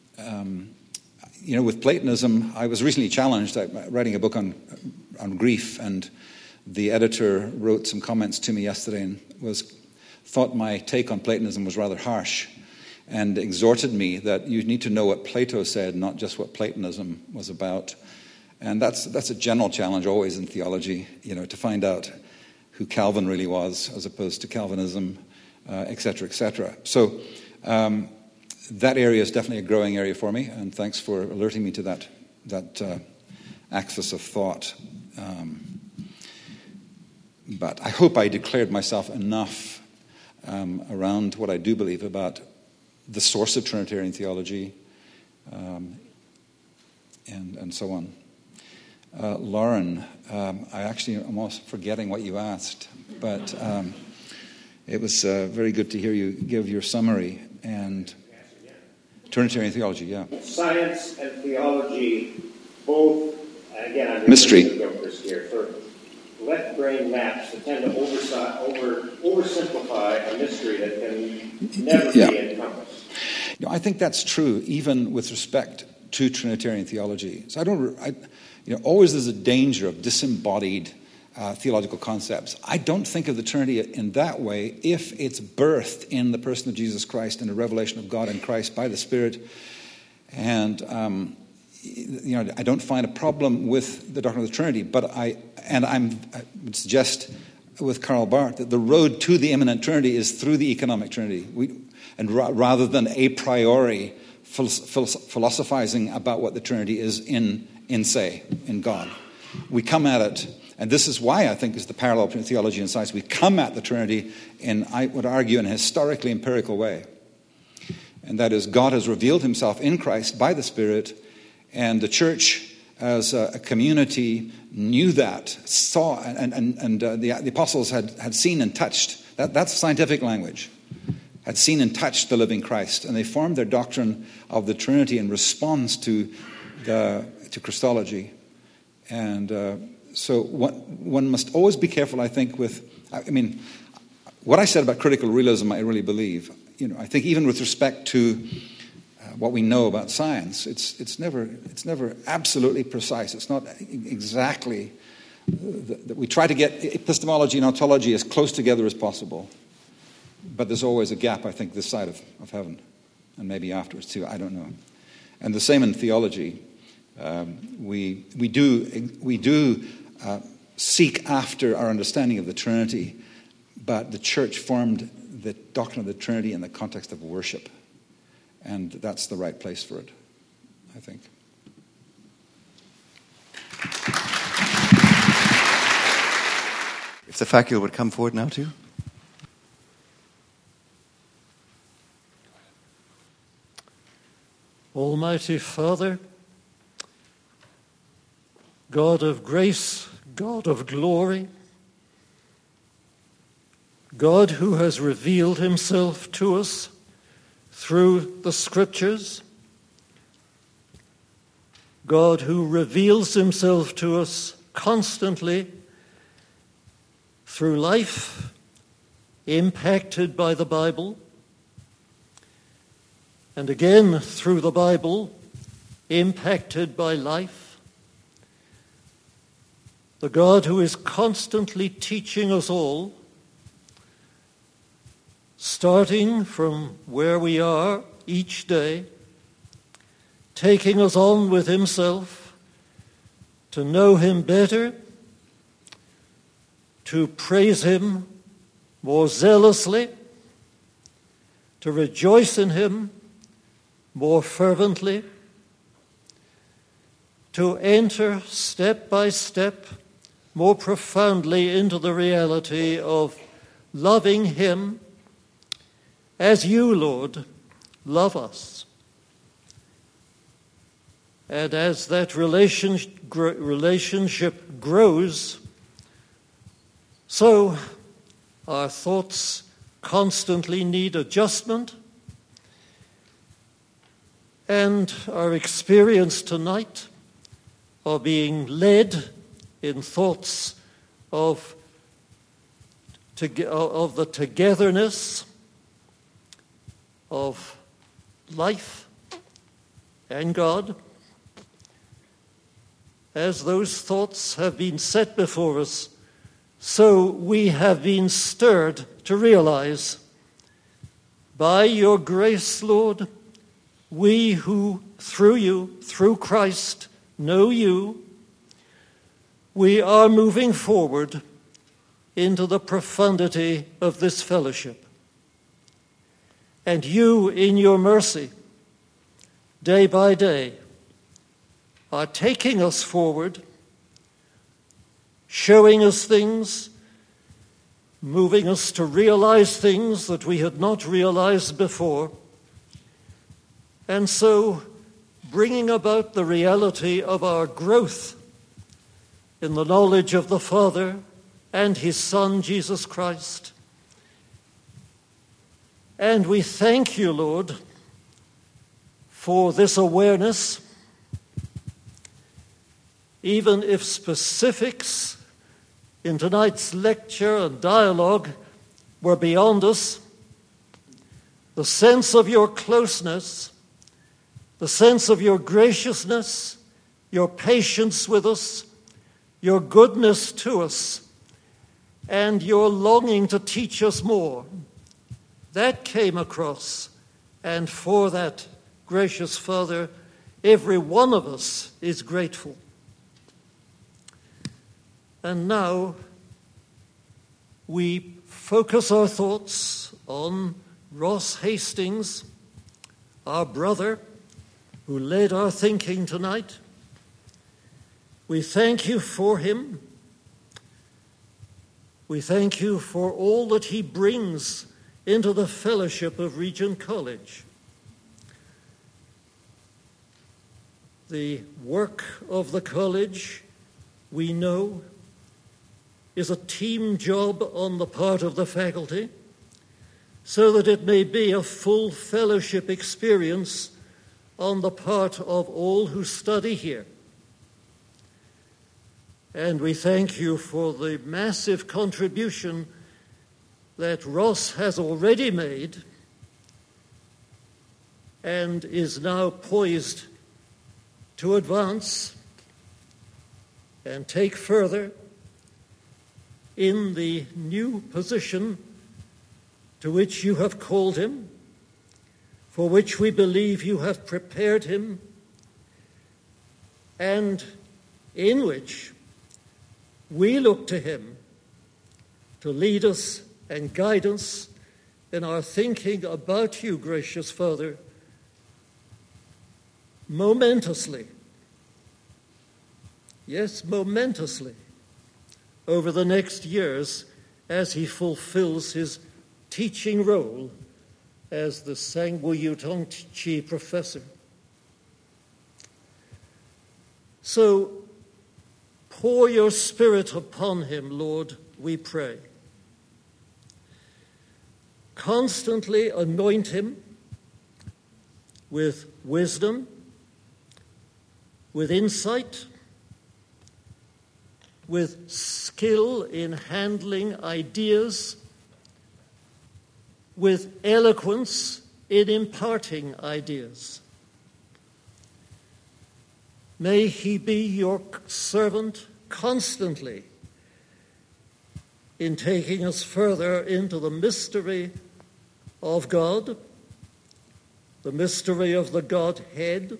With Platonism, I was recently challenged writing a book on grief, and the editor wrote some comments to me yesterday and thought my take on Platonism was rather harsh, and exhorted me that you need to know what Plato said, not just what Platonism was about. And that's a general challenge always in theology, to find out who Calvin really was as opposed to Calvinism, et cetera, et cetera. So that area is definitely a growing area for me, and thanks for alerting me to that axis of thought. But I hope I declared myself enough around what I do believe about the source of Trinitarian theology, and so on. Lauren, I'm almost forgetting what you asked, but it was very good to hear you give your summary. And Trinitarian theology, yeah. Science and theology, both, again, I'm mystery. Here, sort of left-brain maps that tend to oversimplify a mystery that can never be encompassed. I think that's true, even with respect to Trinitarian theology. So always there's a danger of disembodied theological concepts. I don't think of the Trinity in that way if it's birthed in the person of Jesus Christ and the revelation of God in Christ by the Spirit. And I don't find a problem with the doctrine of the Trinity, but I would suggest with Karl Barth that the road to the immanent Trinity is through the economic Trinity, rather than a priori philosophizing about what the Trinity is in God. We come at it, and this is why I think is the parallel between theology and science. We come at the Trinity in, I would argue, in a historically empirical way. And that is, God has revealed himself in Christ by the Spirit, and the church as a community knew that, saw, and the apostles had seen and touched. That's scientific language. Had seen and touched the living Christ, and they formed their doctrine of the Trinity in response to Christology. And so one must always be careful, I think, what I said about critical realism, I really believe. I think even with respect to what we know about science, it's never absolutely precise. It's not exactly that we try to get epistemology and ontology as close together as possible. But there's always a gap, I think, this side of heaven, and maybe afterwards too. I don't know. And the same in theology. We do seek after our understanding of the Trinity, but the church formed the doctrine of the Trinity in the context of worship, and that's the right place for it, I think. If the faculty would come forward now too. Almighty Father, God of grace, God of glory, God who has revealed himself to us through the Scriptures, God who reveals himself to us constantly through life impacted by the Bible, and again through the Bible impacted by life. The God who is constantly teaching us all, starting from where we are each day, taking us on with himself to know him better, to praise him more zealously, to rejoice in him more fervently, to enter step by step more profoundly into the reality of loving him as you, Lord, love us. And as that relationship grows, so our thoughts constantly need adjustment, and our experience tonight of being led in thoughts of the togetherness of life and God, as those thoughts have been set before us, so we have been stirred to realize, by your grace, Lord, we who through you, through Christ, know you, we are moving forward into the profundity of this fellowship. And you, in your mercy, day by day, are taking us forward, showing us things, moving us to realize things that we had not realized before, and so bringing about the reality of our growth in the knowledge of the Father and his Son, Jesus Christ. And we thank you, Lord, for this awareness, even if specifics in tonight's lecture and dialogue were beyond us. The sense of your closeness, the sense of your graciousness, your patience with us, your goodness to us, and your longing to teach us more, that came across. And for that, gracious Father, every one of us is grateful. And now we focus our thoughts on Ross Hastings, our brother, who led our thinking tonight. We thank you for him. We thank you for all that he brings into the fellowship of Regent College. The work of the college, we know, is a team job on the part of the faculty, so that it may be a full fellowship experience on the part of all who study here. And we thank you for the massive contribution that Ross has already made and is now poised to advance and take further in the new position to which you have called him, for which we believe you have prepared him, and in which we look to him to lead us and guide us in our thinking about you, gracious Father, momentously. Yes, momentously, over the next years as he fulfills his teaching role as the Sangwoo Yutong Chi professor. So pour your Spirit upon him, Lord, we pray. Constantly anoint him with wisdom, with insight, with skill in handling ideas, with eloquence in imparting ideas. May he be your servant constantly in taking us further into the mystery of God, the mystery of the Godhead,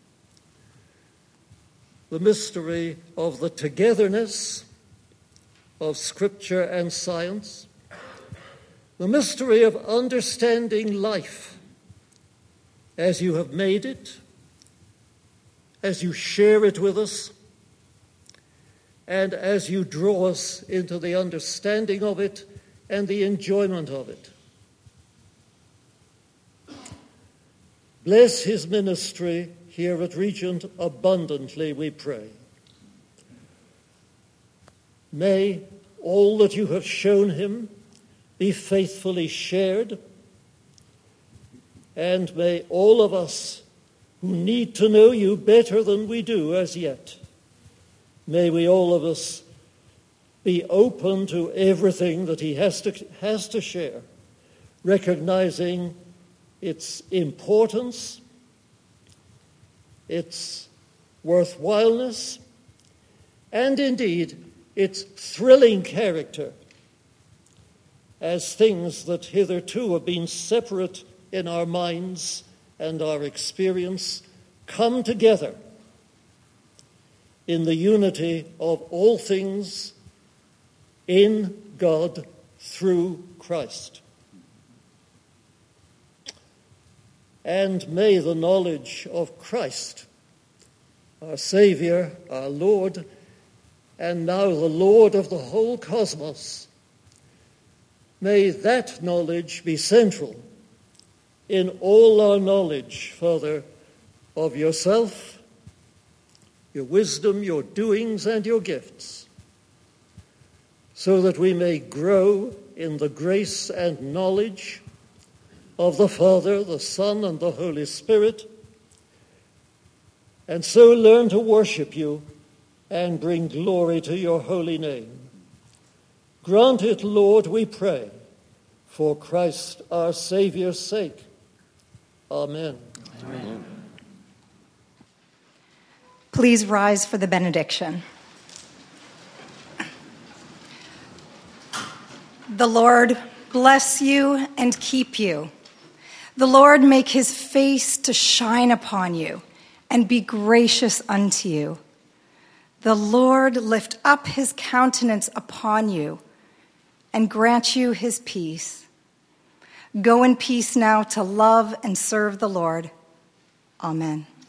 the mystery of the togetherness of Scripture and science, the mystery of understanding life as you have made it, as you share it with us, and as you draw us into the understanding of it and the enjoyment of it. Bless his ministry here at Regent abundantly, we pray. May all that you have shown him be faithfully shared, and may all of us who need to know you better than we do as yet, may we all of us be open to everything that he has to share, recognizing its importance, its worthwhileness, and indeed its thrilling character as things that hitherto have been separate in our minds and our experience come together in the unity of all things in God through Christ. And may the knowledge of Christ, our Savior, our Lord, and now the Lord of the whole cosmos, may that knowledge be central in all our knowledge, Father, of yourself, your wisdom, your doings, and your gifts, so that we may grow in the grace and knowledge of the Father, the Son, and the Holy Spirit, and so learn to worship you and bring glory to your holy name. Grant it, Lord, we pray, for Christ our Saviour's sake. Amen. Amen. Please rise for the benediction. The Lord bless you and keep you. The Lord make his face to shine upon you and be gracious unto you. The Lord lift up his countenance upon you and grant you his peace. Go in peace now to love and serve the Lord. Amen.